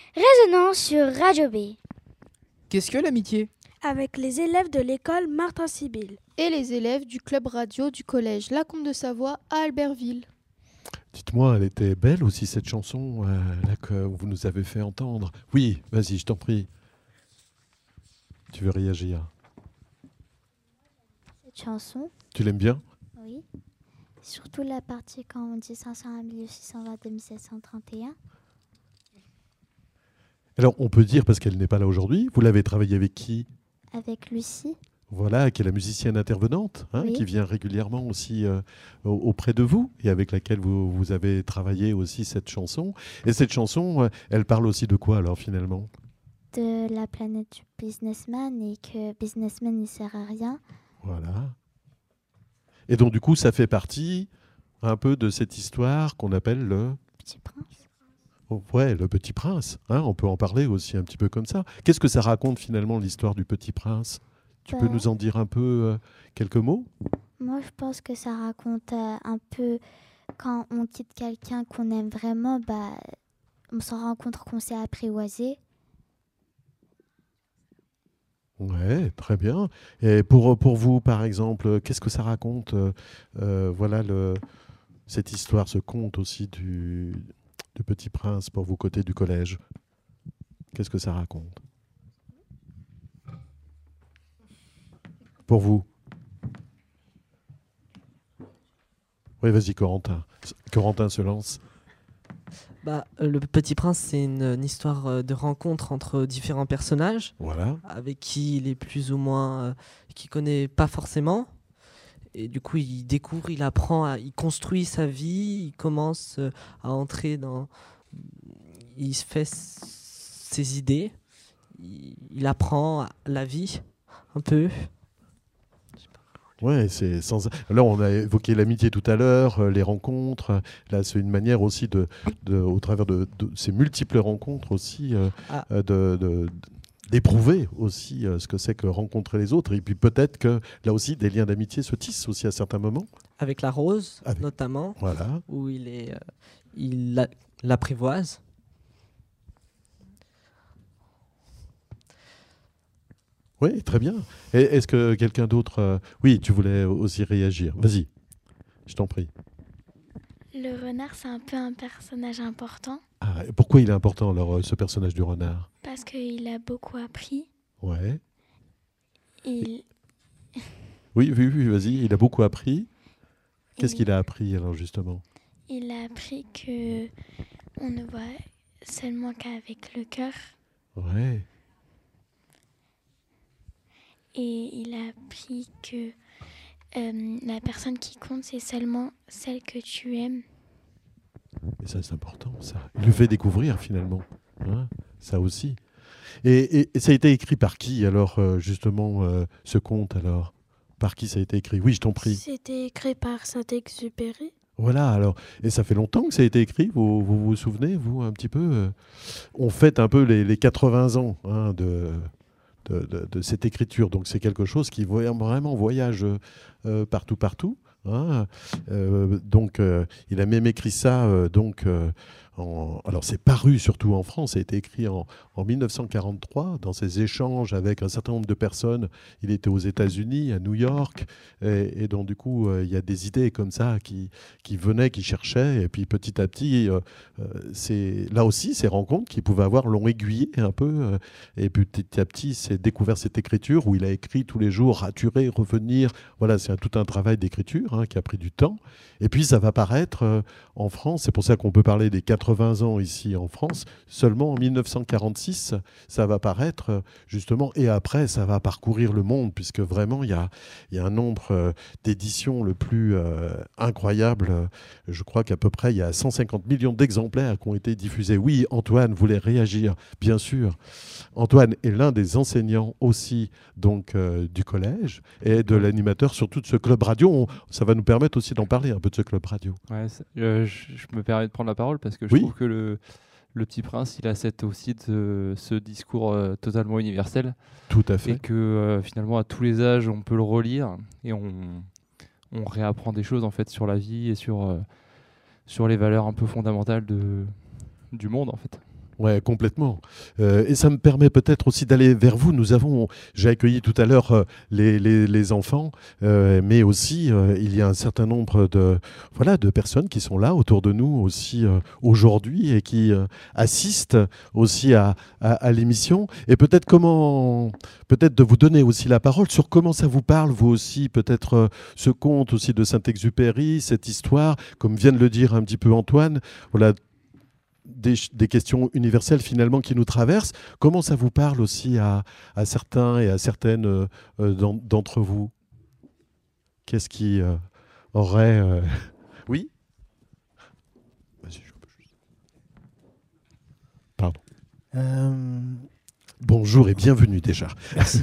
Résonance sur Radio B. Qu'est-ce que l'amitié? Avec les élèves de l'école Martin Sibyl. Et les élèves du club radio du collège Lacombe de Savoie à Albertville. Dites-moi, elle était belle aussi cette chanson euh, là, que vous nous avez fait entendre. Oui, vas-y, je t'en prie. Tu veux réagir? Cette chanson. Tu l'aimes bien? Oui. Surtout la partie quand on dit cinq cent un mille six cent vingt-deux mille sept cent trente et un. Alors, on peut dire, parce qu'elle n'est pas là aujourd'hui, vous l'avez travaillé avec qui? Avec Lucie. Voilà, qui est la musicienne intervenante, hein, oui. qui vient régulièrement aussi euh, auprès de vous et avec laquelle vous, vous avez travaillé aussi cette chanson. Et cette chanson, euh, elle parle aussi de quoi alors finalement? De la planète du businessman et que businessman ne sert à rien. Voilà. Et donc du coup, ça fait partie un peu de cette histoire qu'on appelle le... Petit Prince. Oh, ouais, le Petit Prince. Hein, on peut en parler aussi un petit peu comme ça. Qu'est-ce que ça raconte finalement l'histoire du Petit Prince? Tu bah, peux nous en dire un peu euh, quelques mots? Moi, je pense que ça raconte euh, un peu quand on quitte quelqu'un qu'on aime vraiment, bah, on se rend compte qu'on s'est apprivoisé. Ouais, très bien. Et pour, pour vous, par exemple, qu'est-ce que ça raconte euh, euh, voilà le, cette histoire, ce conte aussi du, du Petit Prince pour vous côté du collège. Qu'est-ce que ça raconte? Pour vous? Oui, vas-y, Corentin. Corentin se lance. Bah, euh, le Petit Prince, c'est une, une histoire euh, de rencontre entre différents personnages, voilà. avec qui il est plus ou moins, euh, qui connaît pas forcément. Et du coup, il découvre, il apprend, à, il construit sa vie, il commence euh, à entrer dans, il se fait s- ses idées, il, il apprend la vie un peu. Ouais, c'est sans. Là, on a évoqué l'amitié tout à l'heure, euh, les rencontres. Là, c'est une manière aussi de, de au travers de, de ces multiples rencontres aussi, euh, Ah. euh, de, de- d'éprouver aussi euh, ce que c'est que rencontrer les autres. Et puis peut-être que là aussi, des liens d'amitié se tissent aussi à certains moments. Avec la rose, Avec- notamment, Voilà. où il est, euh, il la- l'apprivoise. Oui, très bien. Et est-ce que quelqu'un d'autre... euh, Oui, tu voulais aussi réagir. Vas-y, je t'en prie. Le renard, c'est un peu un personnage important Ah, et pourquoi il est important, alors, euh, ce personnage du renard? parce qu'il a beaucoup appris. Ouais. Il, Oui, oui, oui, vas-y. Il a beaucoup appris. Qu'est-ce Il- qu'il a appris, alors, justement? il a appris que on ne voit seulement qu'avec le cœur. Ouais. Et il a appris que euh, la personne qui compte, c'est seulement celle que tu aimes. Et ça, c'est important, ça. Il le fait découvrir, finalement. Hein, ça aussi. Et, et- et ça a été écrit par qui, alors, euh, justement, euh, ce conte, alors? Par qui ça a été écrit? Oui, je t'en prie. C'était écrit par Saint-Exupéry. Voilà, alors. Et ça fait longtemps que ça a été écrit, vous vous, vous souvenez, vous, un petit peu euh, On fête un peu les, les quatre-vingts ans hein, de, de, de- de cette écriture. Donc, c'est quelque chose qui voy- vraiment voyage euh, partout, partout. hein. Euh, donc, euh, il a même écrit ça, euh, donc... euh, en- alors c'est paru surtout en France, ça a été écrit en, en mille neuf cent quarante-trois, dans ses échanges avec un certain nombre de personnes. Il était aux États-Unis, à New York, et, et donc du coup euh, il y a des idées comme ça qui, qui venaient, qui cherchaient, et puis petit à petit, euh, euh, c'est là aussi ces rencontres qu'il pouvait avoir l'ont aiguillé un peu, euh, et puis petit à petit c'est découvert cette écriture où il a écrit tous les jours, raturer, revenir. Voilà, c'est un- tout un travail d'écriture hein, qui a pris du temps. Et puis ça va paraître euh, en France, c'est pour ça qu'on peut parler des quatre-vingts ans ici en France, seulement en mille neuf cent quarante-six, ça va paraître euh, justement, et après ça va parcourir le monde, puisque vraiment il y a, il y a un nombre euh, d'éditions le plus euh, incroyable. Je crois qu'à peu près il y a cent cinquante millions d'exemplaires qui ont été diffusés. Oui, Antoine voulait réagir, bien sûr. Antoine est l'un des enseignants aussi donc, euh, du collège et de l'animateur surtout de ce club radio. On- ça va nous permettre aussi d'en parler un peu de ce club radio. Ouais, c'est- euh, je, je me permets de prendre la parole parce que je Oui. trouve que le, le Petit Prince, il a cette, aussi de, ce discours euh, totalement universel. Tout à fait. Et que euh, finalement, à tous les âges, on peut le relire et on, on réapprend des choses en fait sur la vie et sur, euh, sur les valeurs un peu fondamentales de, du monde en fait. Ouais, complètement. Euh, et ça me permet peut-être aussi d'aller vers vous. Nous avons, j'ai accueilli tout à l'heure euh, les, les, les enfants, euh, mais aussi euh, il y a un certain nombre de, voilà, de personnes qui sont là autour de nous aussi euh, aujourd'hui et qui euh, assistent aussi à, à, à l'émission. Et peut-être comment, peut-être de vous donner aussi la parole sur comment ça vous parle, vous aussi, peut-être euh, ce conte aussi de Saint-Exupéry, cette histoire, comme vient de le dire un petit peu Antoine, voilà. Des, des questions universelles finalement qui nous traversent. Comment ça vous parle aussi à, à certains et à certaines euh, euh, d'entre vous? Qu'est-ce qui euh, aurait... Euh... Oui. Vas-y, je peux juste... Pardon. Euh... Bonjour et bienvenue déjà. Merci.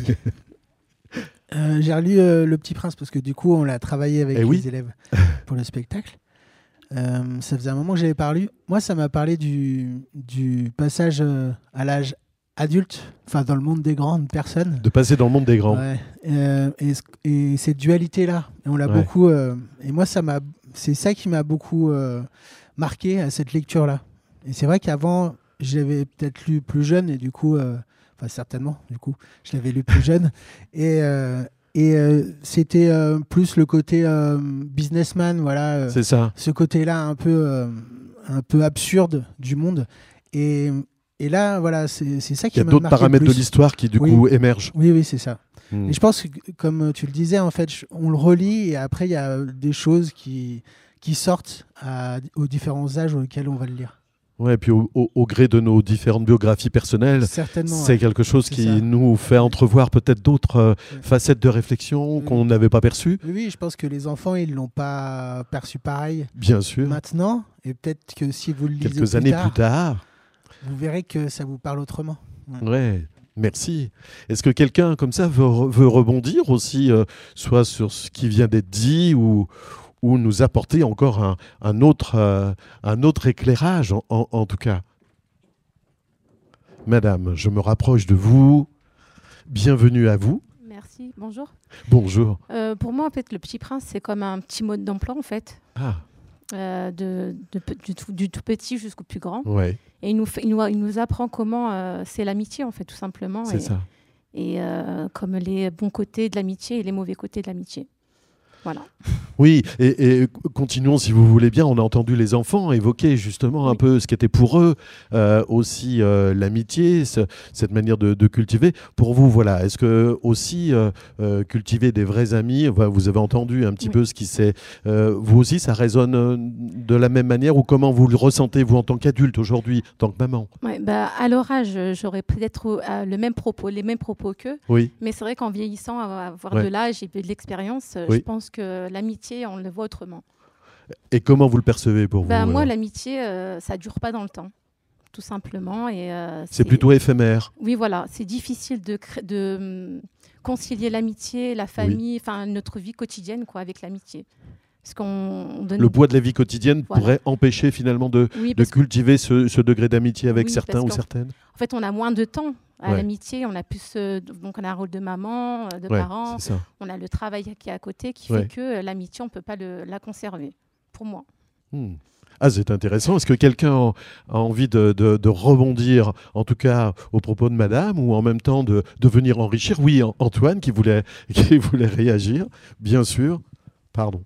euh, J'ai relu euh, Le Petit Prince parce que du coup on l'a travaillé avec eh les oui. élèves pour le spectacle. Euh, ça faisait un moment que j'avais parlé. Moi, ça m'a parlé du, du passage euh, à l'âge adulte, enfin dans le monde des grandes personnes. De passer dans le monde des grands. Ouais. Euh, et, et cette dualité-là, et on l'a ouais. beaucoup. Euh, et moi, ça m'a, c'est ça qui m'a beaucoup euh, marqué à cette lecture-là. Et c'est vrai qu'avant, je l'avais peut-être lu plus jeune, et du coup, euh, enfin certainement, du coup, je l'avais lu plus jeune, et euh, Et euh, c'était euh, plus le côté euh, businessman, voilà. Euh, c'est ça. Ce côté-là un peu, euh, un peu absurde du monde. Et, et là, voilà, c'est ça qui m'a marqué. Il y a d'autres paramètres de l'histoire qui, du oui. coup, émergent. Oui, oui, c'est ça. Mmh. Et je pense que, comme tu le disais, en fait, on le relit et après, il y a des choses qui, qui sortent à, aux différents âges auxquels on va le lire. Ouais, et puis au, au, au gré de nos différentes biographies personnelles, c'est ouais. quelque chose qui ça. nous fait entrevoir peut-être d'autres euh, ouais. facettes de réflexion oui. qu'on n'avait pas perçues. Oui, je pense que les enfants, ils ne l'ont pas perçu pareil. Bien sûr. Maintenant, et peut-être que si vous le lisez quelques plus années tard, plus tard, vous verrez que ça vous parle autrement. Ouais. ouais. Merci. Est-ce que quelqu'un comme ça veut, veut rebondir aussi, euh, soit sur ce qui vient d'être dit ou ou nous apporter encore un, un, autre, euh, un autre éclairage, en, en, en tout cas. Madame, je me rapproche de vous. Bienvenue à vous. Merci, bonjour. Bonjour. Euh, pour moi, en fait, Le Petit Prince, c'est comme un petit mode d'emploi, en fait. Ah. Euh, de, de, du, tout, du tout petit jusqu'au plus grand. Ouais. Et il nous, fait, il, nous, il nous apprend comment euh, c'est l'amitié, en fait, tout simplement. C'est et, ça. Et euh, comme les bons côtés de l'amitié et les mauvais côtés de l'amitié. Voilà. Oui, et, et continuons si vous voulez bien. On a entendu les enfants évoquer justement un oui. peu ce qu'était pour eux euh, aussi euh, l'amitié, ce, cette manière de, de cultiver. Pour vous, voilà, est-ce que aussi euh, euh, cultiver des vrais amis, vous avez entendu un petit oui. peu ce qui s'est... Euh, vous aussi, ça résonne de la même manière ou comment vous le ressentez, vous, en tant qu'adulte aujourd'hui, en tant que maman? Ouais, bah, à leur âge, j'aurais peut-être euh, le même propos, les mêmes propos qu'eux. Oui. Mais c'est vrai qu'en vieillissant, avoir ouais. de l'âge et de l'expérience, oui. je pense que l'amitié, on le voit autrement. Et comment vous le percevez pour bah, vous? Moi, l'amitié, euh, ça ne dure pas dans le temps, tout simplement. Et, euh, c'est plutôt éphémère. Oui, voilà. C'est difficile de, de concilier l'amitié, la famille, enfin oui. notre vie quotidienne quoi, avec l'amitié. Parce qu'on donne... Le poids de la vie quotidienne voilà. pourrait empêcher finalement de, oui, de cultiver ce, ce degré d'amitié avec oui, certains ou certaines. En fait, on a moins de temps à ouais. l'amitié, on a plus, euh, donc on a un rôle de maman, de ouais, parents, on a le travail qui est à côté qui ouais. fait que euh, l'amitié, on ne peut pas le, la conserver, pour moi. Hmm. Ah, c'est intéressant. Est-ce que quelqu'un a, a envie de, de, de rebondir, en tout cas au propos de madame, ou en même temps de, de venir enrichir? Oui, Antoine qui voulait, qui voulait réagir, bien sûr. Pardon.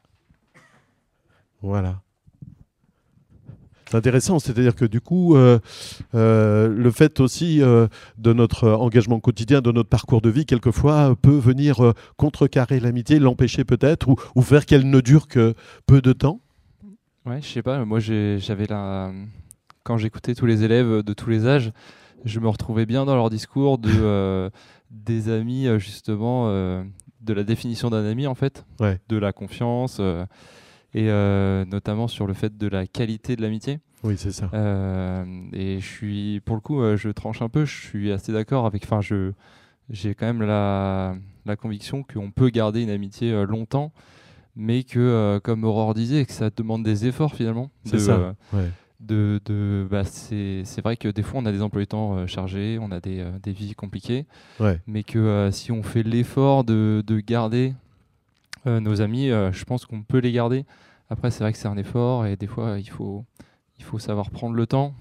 Voilà. C'est intéressant, c'est-à-dire que du coup, euh, euh, le fait aussi euh, de notre engagement quotidien, de notre parcours de vie, quelquefois euh, peut venir euh, contrecarrer l'amitié, l'empêcher peut-être, ou, ou faire qu'elle ne dure que peu de temps. Ouais, je sais pas, moi j'avais la... quand j'écoutais tous les élèves de tous les âges, je me retrouvais bien dans leur discours de, euh, des amis, justement, euh, de la définition d'un ami en fait, ouais. de la confiance. Euh, et euh, notamment sur le fait de la qualité de l'amitié. Oui, c'est ça. Euh, et je suis, pour le coup, euh, je tranche un peu, je suis assez d'accord avec... Enfin, je, j'ai quand même la, la conviction qu'on peut garder une amitié euh, longtemps, mais que, euh, comme Aurore disait, que ça demande des efforts, finalement. C'est ça, euh, ouais. De, de, bah, c'est, c'est vrai que des fois, on a des emplois du temps euh, chargés, on a des, euh, des vies compliquées, ouais. mais que euh, si on fait l'effort de, de garder euh, nos amis, euh, je pense qu'on peut les garder. Après, c'est vrai que c'est un effort et des fois, il faut, il faut savoir prendre le temps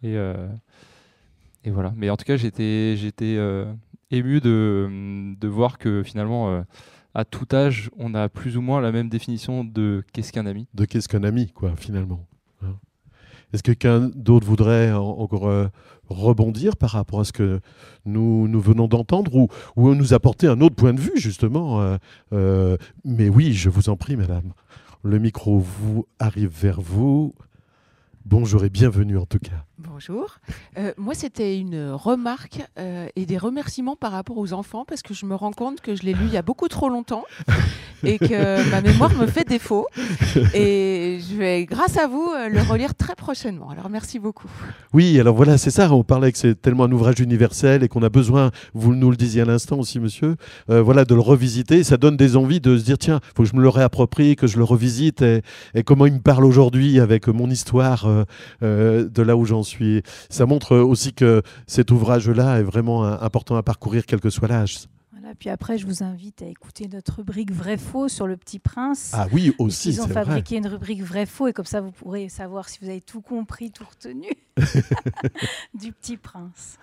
Et, euh, et voilà. Mais en tout cas, j'étais, j'étais euh, ému de, de voir que finalement, euh, à tout âge, on a plus ou moins la même définition de qu'est-ce qu'un ami. De qu'est-ce qu'un ami, quoi, finalement. Hein. Est-ce que quelqu'un d'autre voudrait en, encore euh, rebondir par rapport à ce que nous, nous venons d'entendre ou, ou nous apporter un autre point de vue, justement euh, euh, Mais oui, je vous en prie, madame. Le micro vous arrive vers vous. Bonjour et bienvenue en tout cas. Bonjour. Euh, moi, c'était une remarque euh, et des remerciements par rapport aux enfants parce que je me rends compte que je l'ai lu il y a beaucoup trop longtemps et que ma mémoire me fait défaut. Et je vais, grâce à vous, le relire très prochainement. Alors, merci beaucoup. Oui, alors voilà, c'est ça. On parlait que c'est tellement un ouvrage universel et qu'on a besoin, vous nous le disiez à l'instant aussi, monsieur, euh, voilà, de le revisiter. Ça donne des envies de se dire, tiens, il faut que je me le réapproprie, que je le revisite et, et comment il me parle aujourd'hui avec mon histoire euh, euh, de là où j'en suis. Ça montre aussi que cet ouvrage-là est vraiment important à parcourir, quel que soit l'âge. Voilà, puis après, je vous invite à écouter notre rubrique Vrai-Faux sur Le Petit Prince. Ah oui, aussi, Ils ont c'est fabriqué vrai. une rubrique Vrai-Faux et comme ça, vous pourrez savoir si vous avez tout compris, tout retenu du Petit Prince.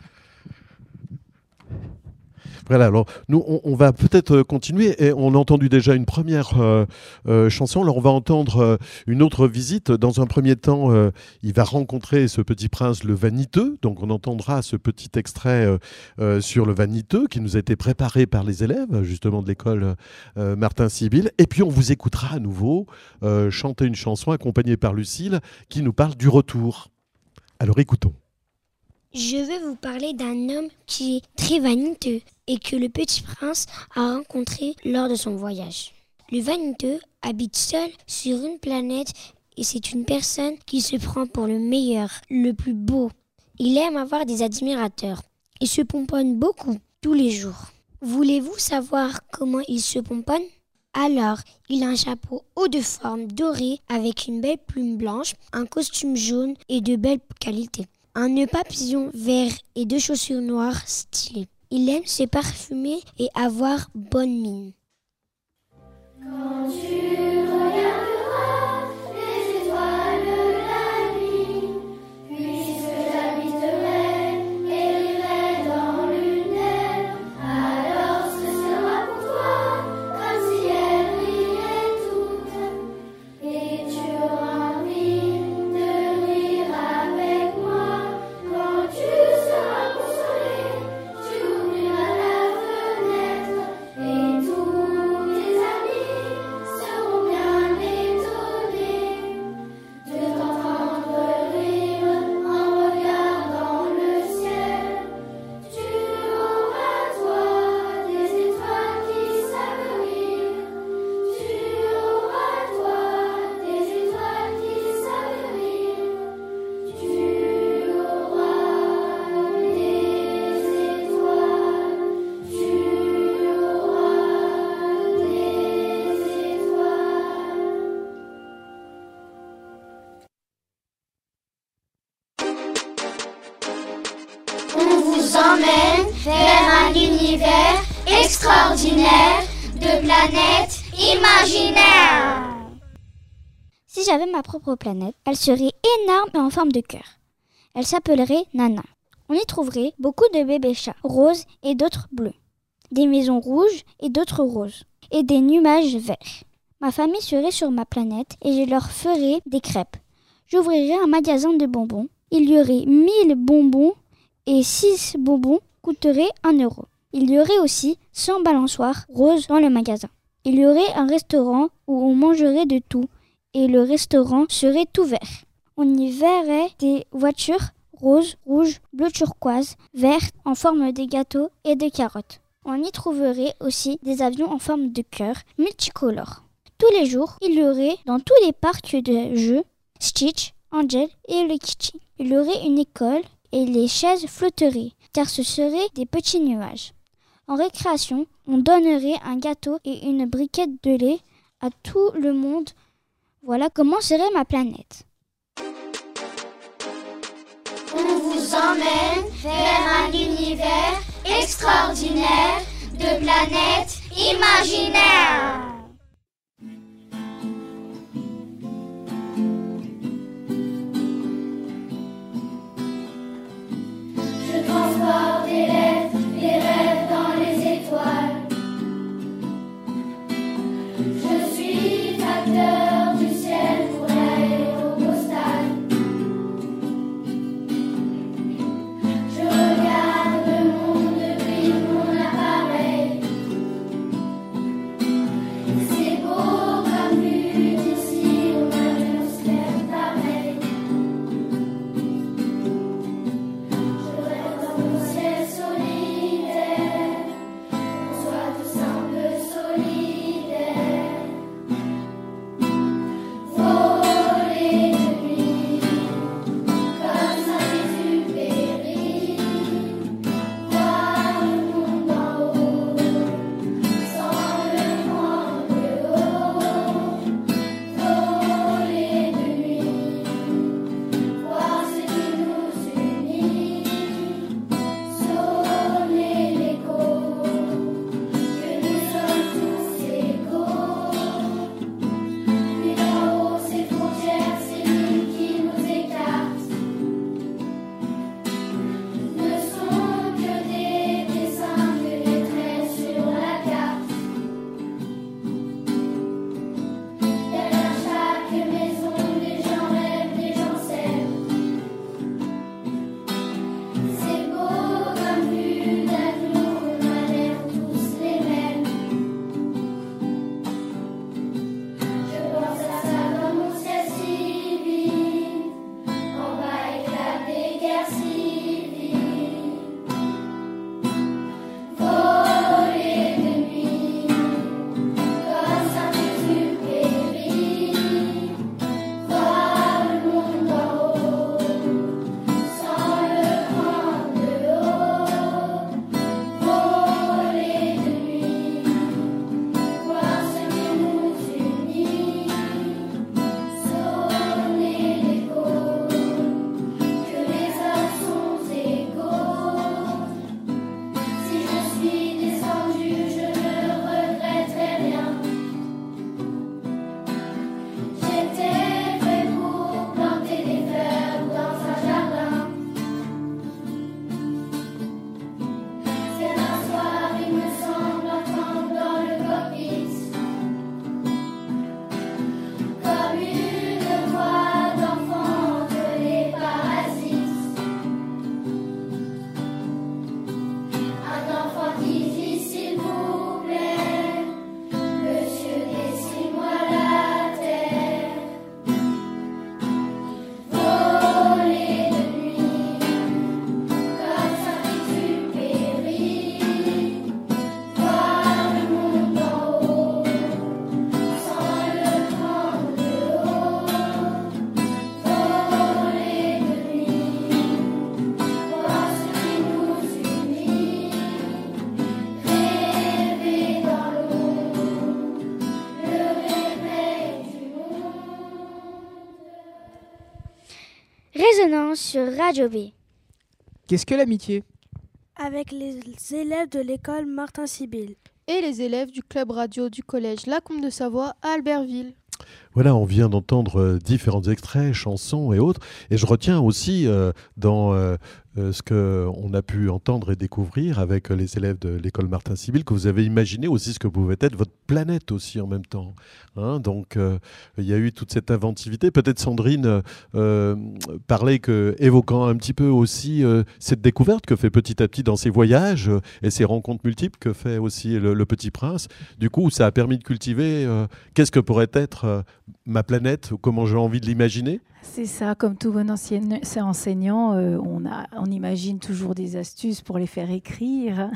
Voilà, alors nous, on, on va peut-être continuer et on a entendu déjà une première euh, euh, chanson. Alors on va entendre euh, une autre visite. Dans un premier temps, euh, il va rencontrer ce petit prince, le vaniteux. Donc on entendra ce petit extrait euh, euh, sur le vaniteux qui nous a été préparé par les élèves justement de l'école euh, Martin-Sibylle. Et puis on vous écoutera à nouveau euh, chanter une chanson accompagnée par Lucille qui nous parle du retour. Alors écoutons. Je vais vous parler d'un homme qui est très vaniteux et que le petit prince a rencontré lors de son voyage. Le vaniteux habite seul sur une planète et c'est une personne qui se prend pour le meilleur, le plus beau. Il aime avoir des admirateurs et se pomponne beaucoup tous les jours. Voulez-vous savoir comment il se pomponne ? Alors, il a un chapeau haut de forme doré avec une belle plume blanche, un costume jaune et de belle qualité. Un nœud papillon vert et deux chaussures noires stylées. Il aime se parfumer et avoir bonne mine. Quand tu regarderas les étoiles de la nuit, puisque j'habiterai et rirai dans l'une d'elles, alors ce sera pour toi comme si elles brillaient toutes, et tu auras envie de rire avec moi. Quand tu seras consolé, tu ouvriras la fenêtre et tous tes amis seront bien étonnés de t'entendre rire en regardant le ciel. Tu auras toi des étoiles qui savent rire. Tu auras toi des étoiles qui savent rire. Tu auras des étoiles. Tu auras des étoiles. On vous emmène vers un univers extraordinaire de planètes imaginaires. Si j'avais ma propre planète, elle serait énorme et en forme de cœur. Elle s'appellerait Nana. On y trouverait beaucoup de bébés chats roses et d'autres bleus, des maisons rouges et d'autres roses, et des nuages verts. Ma famille serait sur ma planète et je leur ferais des crêpes. J'ouvrirais un magasin de bonbons. Il y aurait mille bonbons et six bonbons coûteraient un euro. Il y aurait aussi cent balançoires roses dans le magasin. Il y aurait un restaurant où on mangerait de tout et le restaurant serait tout vert. On y verrait des voitures roses, rouges, bleu turquoise, vertes en forme de gâteaux et de carottes. On y trouverait aussi des avions en forme de cœur multicolores. Tous les jours, il y aurait dans tous les parcs de jeux Stitch, Angel et Hello Kitty. Il y aurait une école et les chaises flotteraient car ce seraient des petits nuages. En récréation, on donnerait un gâteau et une briquette de lait à tout le monde. Voilà comment serait ma planète. On vous emmène vers un univers extraordinaire de planètes imaginaires. Réponse sur Radio B. Qu'est-ce que l'amitié? Avec les élèves de l'école Martin Sibyl. Et les élèves du club radio du collège La Combe de Savoie à Albertville. Voilà, on vient d'entendre euh, différents extraits, chansons et autres. Et je retiens aussi euh, dans euh, euh, ce qu'on a pu entendre et découvrir avec euh, les élèves de l'école Martin Sibyl que vous avez imaginé aussi ce que pouvait être votre planète aussi en même temps. Hein, donc, euh, il y a eu toute cette inventivité. Peut-être Sandrine euh, parlait, que, évoquant un petit peu aussi euh, cette découverte que fait petit à petit dans ses voyages euh, et ses rencontres multiples que fait aussi le, le Petit Prince. Du coup, ça a permis de cultiver euh, qu'est-ce que pourrait être euh, ma planète, comment j'ai envie de l'imaginer. C'est ça, comme tout bon enseignant, euh, on, a, on imagine toujours des astuces pour les faire écrire.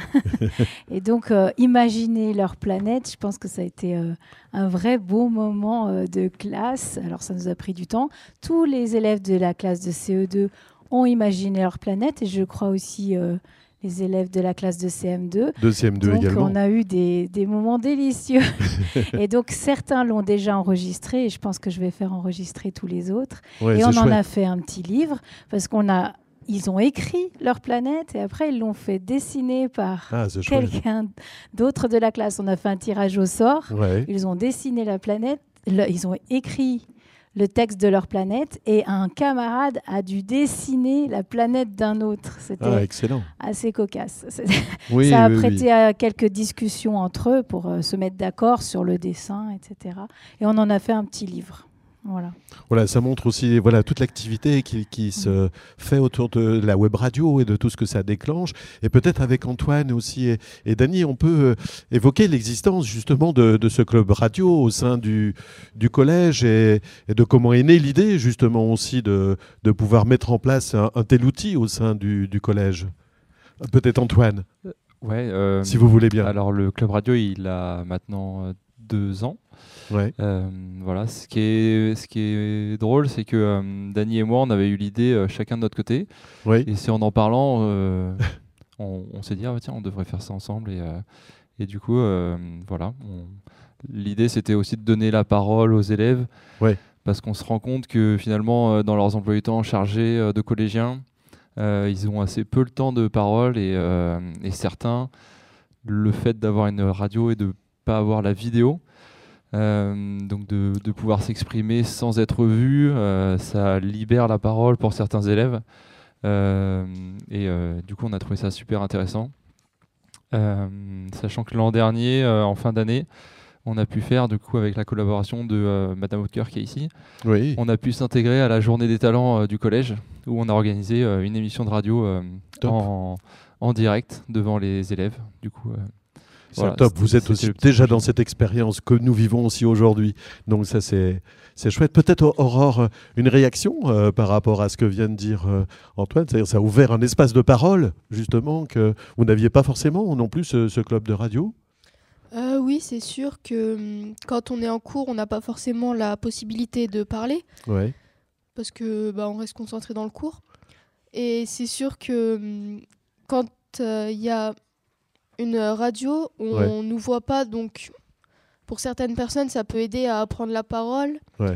Et donc, euh, imaginer leur planète, je pense que ça a été euh, un vrai beau moment euh, de classe. Alors, ça nous a pris du temps. Tous les élèves de la classe de C E deux ont imaginé leur planète et je crois aussi... Euh, les élèves de la classe de C M deux. De C M deux donc, également. On a eu des, des moments délicieux. Et donc, certains l'ont déjà enregistré et je pense que je vais faire enregistrer tous les autres. Ouais, et on chouette. en a fait un petit livre parce qu'on a... Ils ont écrit leur planète et après, ils l'ont fait dessiner par ah, quelqu'un d'autre de la classe. On a fait un tirage au sort. Ouais. Ils ont dessiné la planète. Le, ils ont écrit le texte de leur planète et un camarade a dû dessiner la planète d'un autre. C'était ah, excellent. assez cocasse. Oui, ça a oui, prêté oui. à quelques discussions entre eux pour euh, se mettre d'accord sur le dessin, et cetera. Et on en a fait un petit livre. Voilà. Voilà, ça montre aussi voilà, toute l'activité qui, qui se fait autour de la web radio et de tout ce que ça déclenche. Et peut-être avec Antoine aussi et, et Dany, on peut euh, évoquer l'existence justement de, de ce club radio au sein du, du collège et, et de comment est née l'idée justement aussi de, de pouvoir mettre en place un, un tel outil au sein du, du collège. Peut-être Antoine, euh, ouais, euh, si vous voulez bien. Alors le club radio, il a maintenant euh, deux ans. Ouais. Euh, voilà, ce qui est, ce qui est drôle, c'est que euh, Dany et moi, on avait eu l'idée euh, chacun de notre côté. Ouais. Et c'est en en parlant, euh, on, on s'est dit, ah, bah, tiens, on devrait faire ça ensemble. Et, euh, et du coup, euh, voilà. On... L'idée, c'était aussi de donner la parole aux élèves. Ouais. Parce qu'on se rend compte que finalement, euh, dans leurs emplois du temps chargés euh, de collégiens, euh, ils ont assez peu le temps de parole. Et, euh, et certains, le fait d'avoir une radio et de ne pas avoir la vidéo, Euh, donc de, de pouvoir s'exprimer sans être vu, euh, ça libère la parole pour certains élèves euh, et euh, du coup on a trouvé ça super intéressant, euh, sachant que l'an dernier euh, en fin d'année on a pu faire du coup avec la collaboration de euh, Madame Hautecoeur qui est ici, oui. on a pu s'intégrer à la journée des talents euh, du collège où on a organisé euh, une émission de radio euh, en, en direct devant les élèves du coup euh, C'est voilà, top, vous êtes aussi déjà dans cette expérience que nous vivons aussi aujourd'hui. Donc ça, c'est, c'est chouette. Peut-être, Aurore, une réaction euh, par rapport à ce que vient de dire euh, Antoine. C'est-à-dire ça a ouvert un espace de parole, justement, que vous n'aviez pas forcément non plus ce, ce club de radio. Euh, oui, c'est sûr que hum, quand on est en cours, on n'a pas forcément la possibilité de parler. Ouais. Parce que bah, on reste concentré dans le cours. Et c'est sûr que hum, quand il euh, y a une radio, on ouais. nous voit pas, donc pour certaines personnes, ça peut aider à prendre la parole ouais.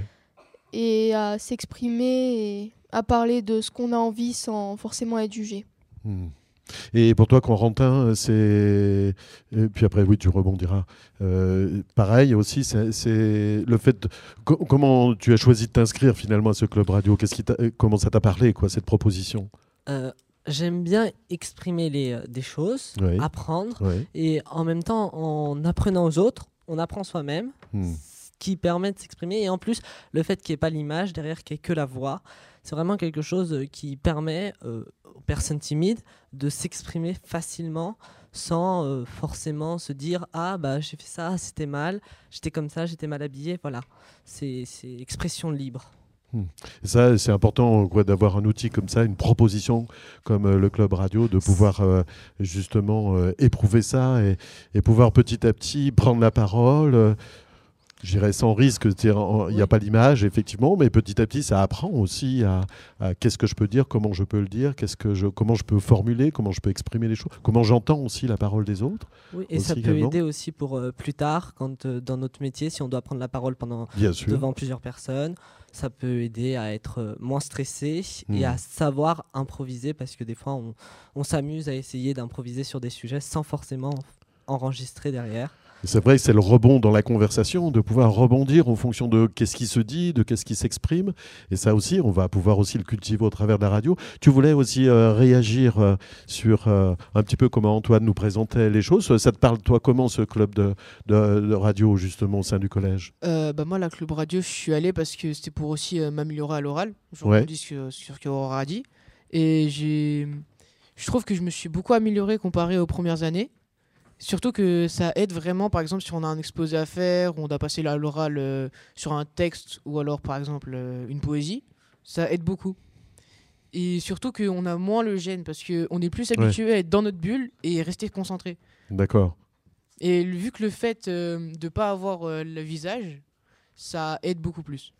et à s'exprimer et à parler de ce qu'on a envie sans forcément être jugé. Mmh. Et pour toi, Corentin, c'est... Et puis après, oui, tu rebondiras. Euh, pareil aussi, c'est, c'est le fait... De... Co- comment tu as choisi de t'inscrire finalement à ce club radio ? Qu'est-ce qui t'a... Comment ça t'a parlé, quoi, cette proposition ? euh... J'aime bien exprimer les, euh, des choses, oui. apprendre, oui. et en même temps, en apprenant aux autres, on apprend soi-même, hmm. ce qui permet de s'exprimer. Et en plus, le fait qu'il n'y ait pas l'image derrière, qu'il n'y ait que la voix, c'est vraiment quelque chose qui permet euh, aux personnes timides de s'exprimer facilement sans euh, forcément se dire « Ah, bah, j'ai fait ça, c'était mal, j'étais comme ça, j'étais mal habillé. » Voilà, c'est, c'est expression libre. Et ça, c'est important quoi, d'avoir un outil comme ça, une proposition comme euh, le Club Radio, de pouvoir euh, justement euh, éprouver ça et, et pouvoir petit à petit prendre la parole. Euh, Je dirais sans risque, il n'y a pas l'image, effectivement, mais petit à petit, ça apprend aussi à, à qu'est-ce que je peux dire, comment je peux le dire, qu'est-ce que je, comment je peux formuler, comment je peux exprimer les choses, comment j'entends aussi la parole des autres. Oui, et ça peut également. aider aussi pour euh, plus tard, quand euh, dans notre métier, si on doit prendre la parole pendant devant plusieurs personnes, ça peut aider à être euh, moins stressé mmh. et à savoir improviser, parce que des fois, on, on s'amuse à essayer d'improviser sur des sujets sans forcément enregistrer derrière. C'est vrai que c'est le rebond dans la conversation, de pouvoir rebondir en fonction de qu'est-ce qui se dit, de qu'est-ce qui s'exprime. Et ça aussi, on va pouvoir aussi le cultiver au travers de la radio. Tu voulais aussi euh, réagir euh, sur euh, un petit peu comment Antoine nous présentait les choses. Ça te parle, toi, comment ce club de, de, de radio, justement, au sein du collège ? euh, bah Moi, la club radio, je suis allé parce que c'était pour aussi euh, m'améliorer à l'oral. Je ouais. rebondis sur, sur ce qu'Aurore a dit. Et j'ai... je trouve que je me suis beaucoup amélioré comparé aux premières années. Surtout que ça aide vraiment, par exemple, si on a un exposé à faire, ou on doit passer à l'oral euh, sur un texte, ou alors, par exemple, euh, une poésie, ça aide beaucoup. Et surtout qu'on a moins le gêne, parce qu'on est plus habitué ouais. à être dans notre bulle et rester concentré. D'accord. Et vu que le fait euh, de ne pas avoir euh, le visage, ça aide beaucoup plus.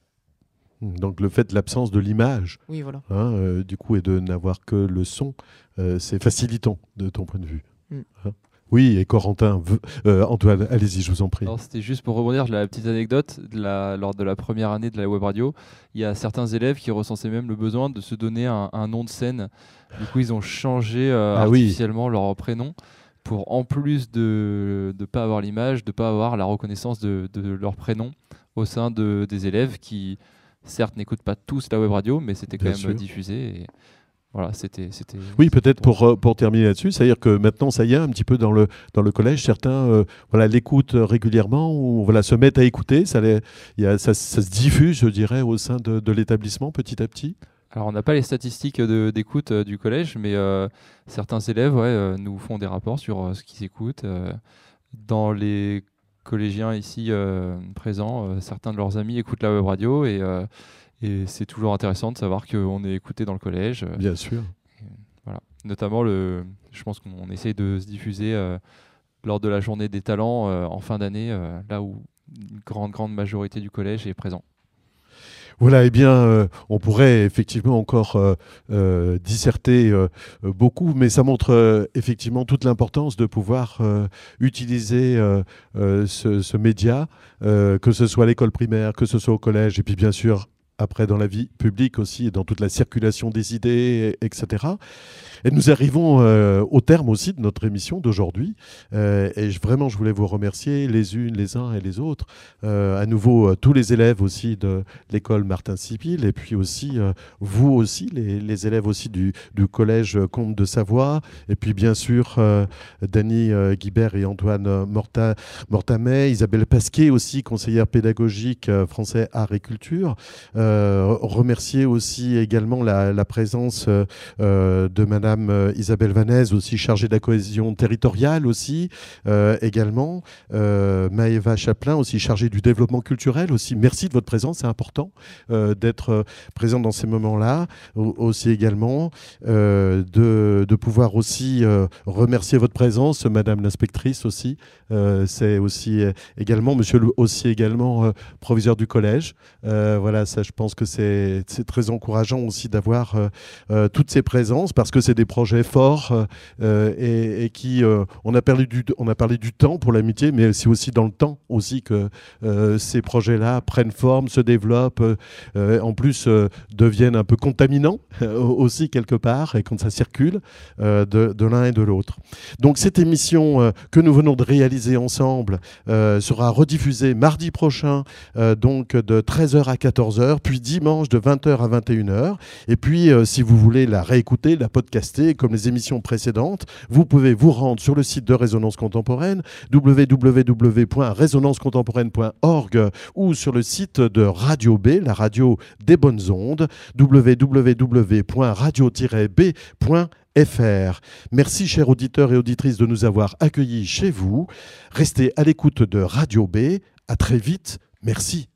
Donc le fait de l'absence de l'image, oui, voilà. hein, euh, du coup, et de n'avoir que le son, euh, c'est facilitant de ton point de vue. Mm. Hein. Oui, et Corentin, euh, Antoine, allez-y, je vous en prie. Alors, c'était juste pour rebondir, la petite anecdote, de la, lors de la première année de la web radio, il y a certains élèves qui ressensaient même le besoin de se donner un, un nom de scène. Du coup, ils ont changé euh, ah, artificiellement oui. leur prénom pour, en plus de ne pas avoir l'image, de ne pas avoir la reconnaissance de, de leur prénom au sein de, des élèves qui, certes, n'écoutent pas tous la web radio, mais c'était quand Bien même sûr. diffusé. Et... Voilà, c'était, c'était, oui, peut-être pour, pour terminer là-dessus, c'est-à-dire que maintenant, ça y est, un petit peu dans le, dans le collège, certains euh, voilà, l'écoutent régulièrement ou voilà, se mettent à écouter. Ça, les, y a, ça, ça se diffuse, je dirais, au sein de, de l'établissement petit à petit. Alors, on n'a pas les statistiques de, d'écoute euh, du collège, mais euh, certains élèves ouais, euh, nous font des rapports sur euh, ce qu'ils écoutent. Euh, dans les collégiens ici euh, présents, euh, certains de leurs amis écoutent la web radio et... Euh, Et c'est toujours intéressant de savoir qu'on est écouté dans le collège. Bien sûr. Et voilà. Notamment, le, je pense qu'on essaye de se diffuser euh, lors de la journée des talents euh, en fin d'année, euh, là où une grande, grande majorité du collège est présent. Voilà, eh bien, euh, on pourrait effectivement encore euh, euh, disserter euh, beaucoup, mais ça montre euh, effectivement toute l'importance de pouvoir euh, utiliser euh, euh, ce, ce média, euh, que ce soit à l'école primaire, que ce soit au collège, et puis bien sûr, après dans la vie publique aussi, et dans toute la circulation des idées, et cetera. Et nous arrivons euh, au terme aussi de notre émission d'aujourd'hui. Euh, et je, vraiment, je voulais vous remercier les unes, les uns et les autres. Euh, à nouveau, euh, tous les élèves aussi de l'école Martin-Sibille, et puis aussi, euh, vous aussi, les, les élèves aussi du, du collège Comte de Savoie. Et puis, bien sûr, euh, Dany euh, Guibert et Antoine Morta, Mortamet, Isabelle Pasquet aussi, conseillère pédagogique euh, français art et culture. Euh, remercier aussi également la, la présence euh, de Madame Isabelle Vanez, aussi chargée de la cohésion territoriale aussi, euh, également. Euh, Maëva Chaplin, aussi chargée du développement culturel aussi. Merci de votre présence, c'est important euh, d'être euh, présent dans ces moments-là. O- aussi également, euh, de, de pouvoir aussi euh, remercier votre présence, Madame l'inspectrice aussi. Euh, c'est aussi euh, également, Monsieur le, aussi également euh, proviseur du collège. Euh, voilà, ça je pense que c'est, c'est très encourageant aussi d'avoir euh, euh, toutes ces présences parce que c'est des projets forts euh, et, et qui euh, on a parlé du on a parlé du temps pour l'amitié, mais c'est aussi dans le temps aussi que euh, ces projets-là prennent forme, se développent, euh, en plus euh, deviennent un peu contaminants euh, aussi quelque part et quand ça circule euh, de, de l'un et de l'autre. Donc cette émission euh, que nous venons de réaliser ensemble euh, sera rediffusée mardi prochain, euh, donc de treize heures à quatorze heures, puis dimanche de vingt heures à vingt et une heures. Et puis euh, si vous voulez la réécouter, la podcaster comme les émissions précédentes, vous pouvez vous rendre sur le site de Résonance Contemporaine, w w w point résonance contemporaine point org, ou sur le site de Radio B, la radio des bonnes ondes, w w w point radio tiret b point f r. Merci chers auditeurs et auditrices de nous avoir accueillis chez vous. Restez à l'écoute de Radio B. À très vite. Merci.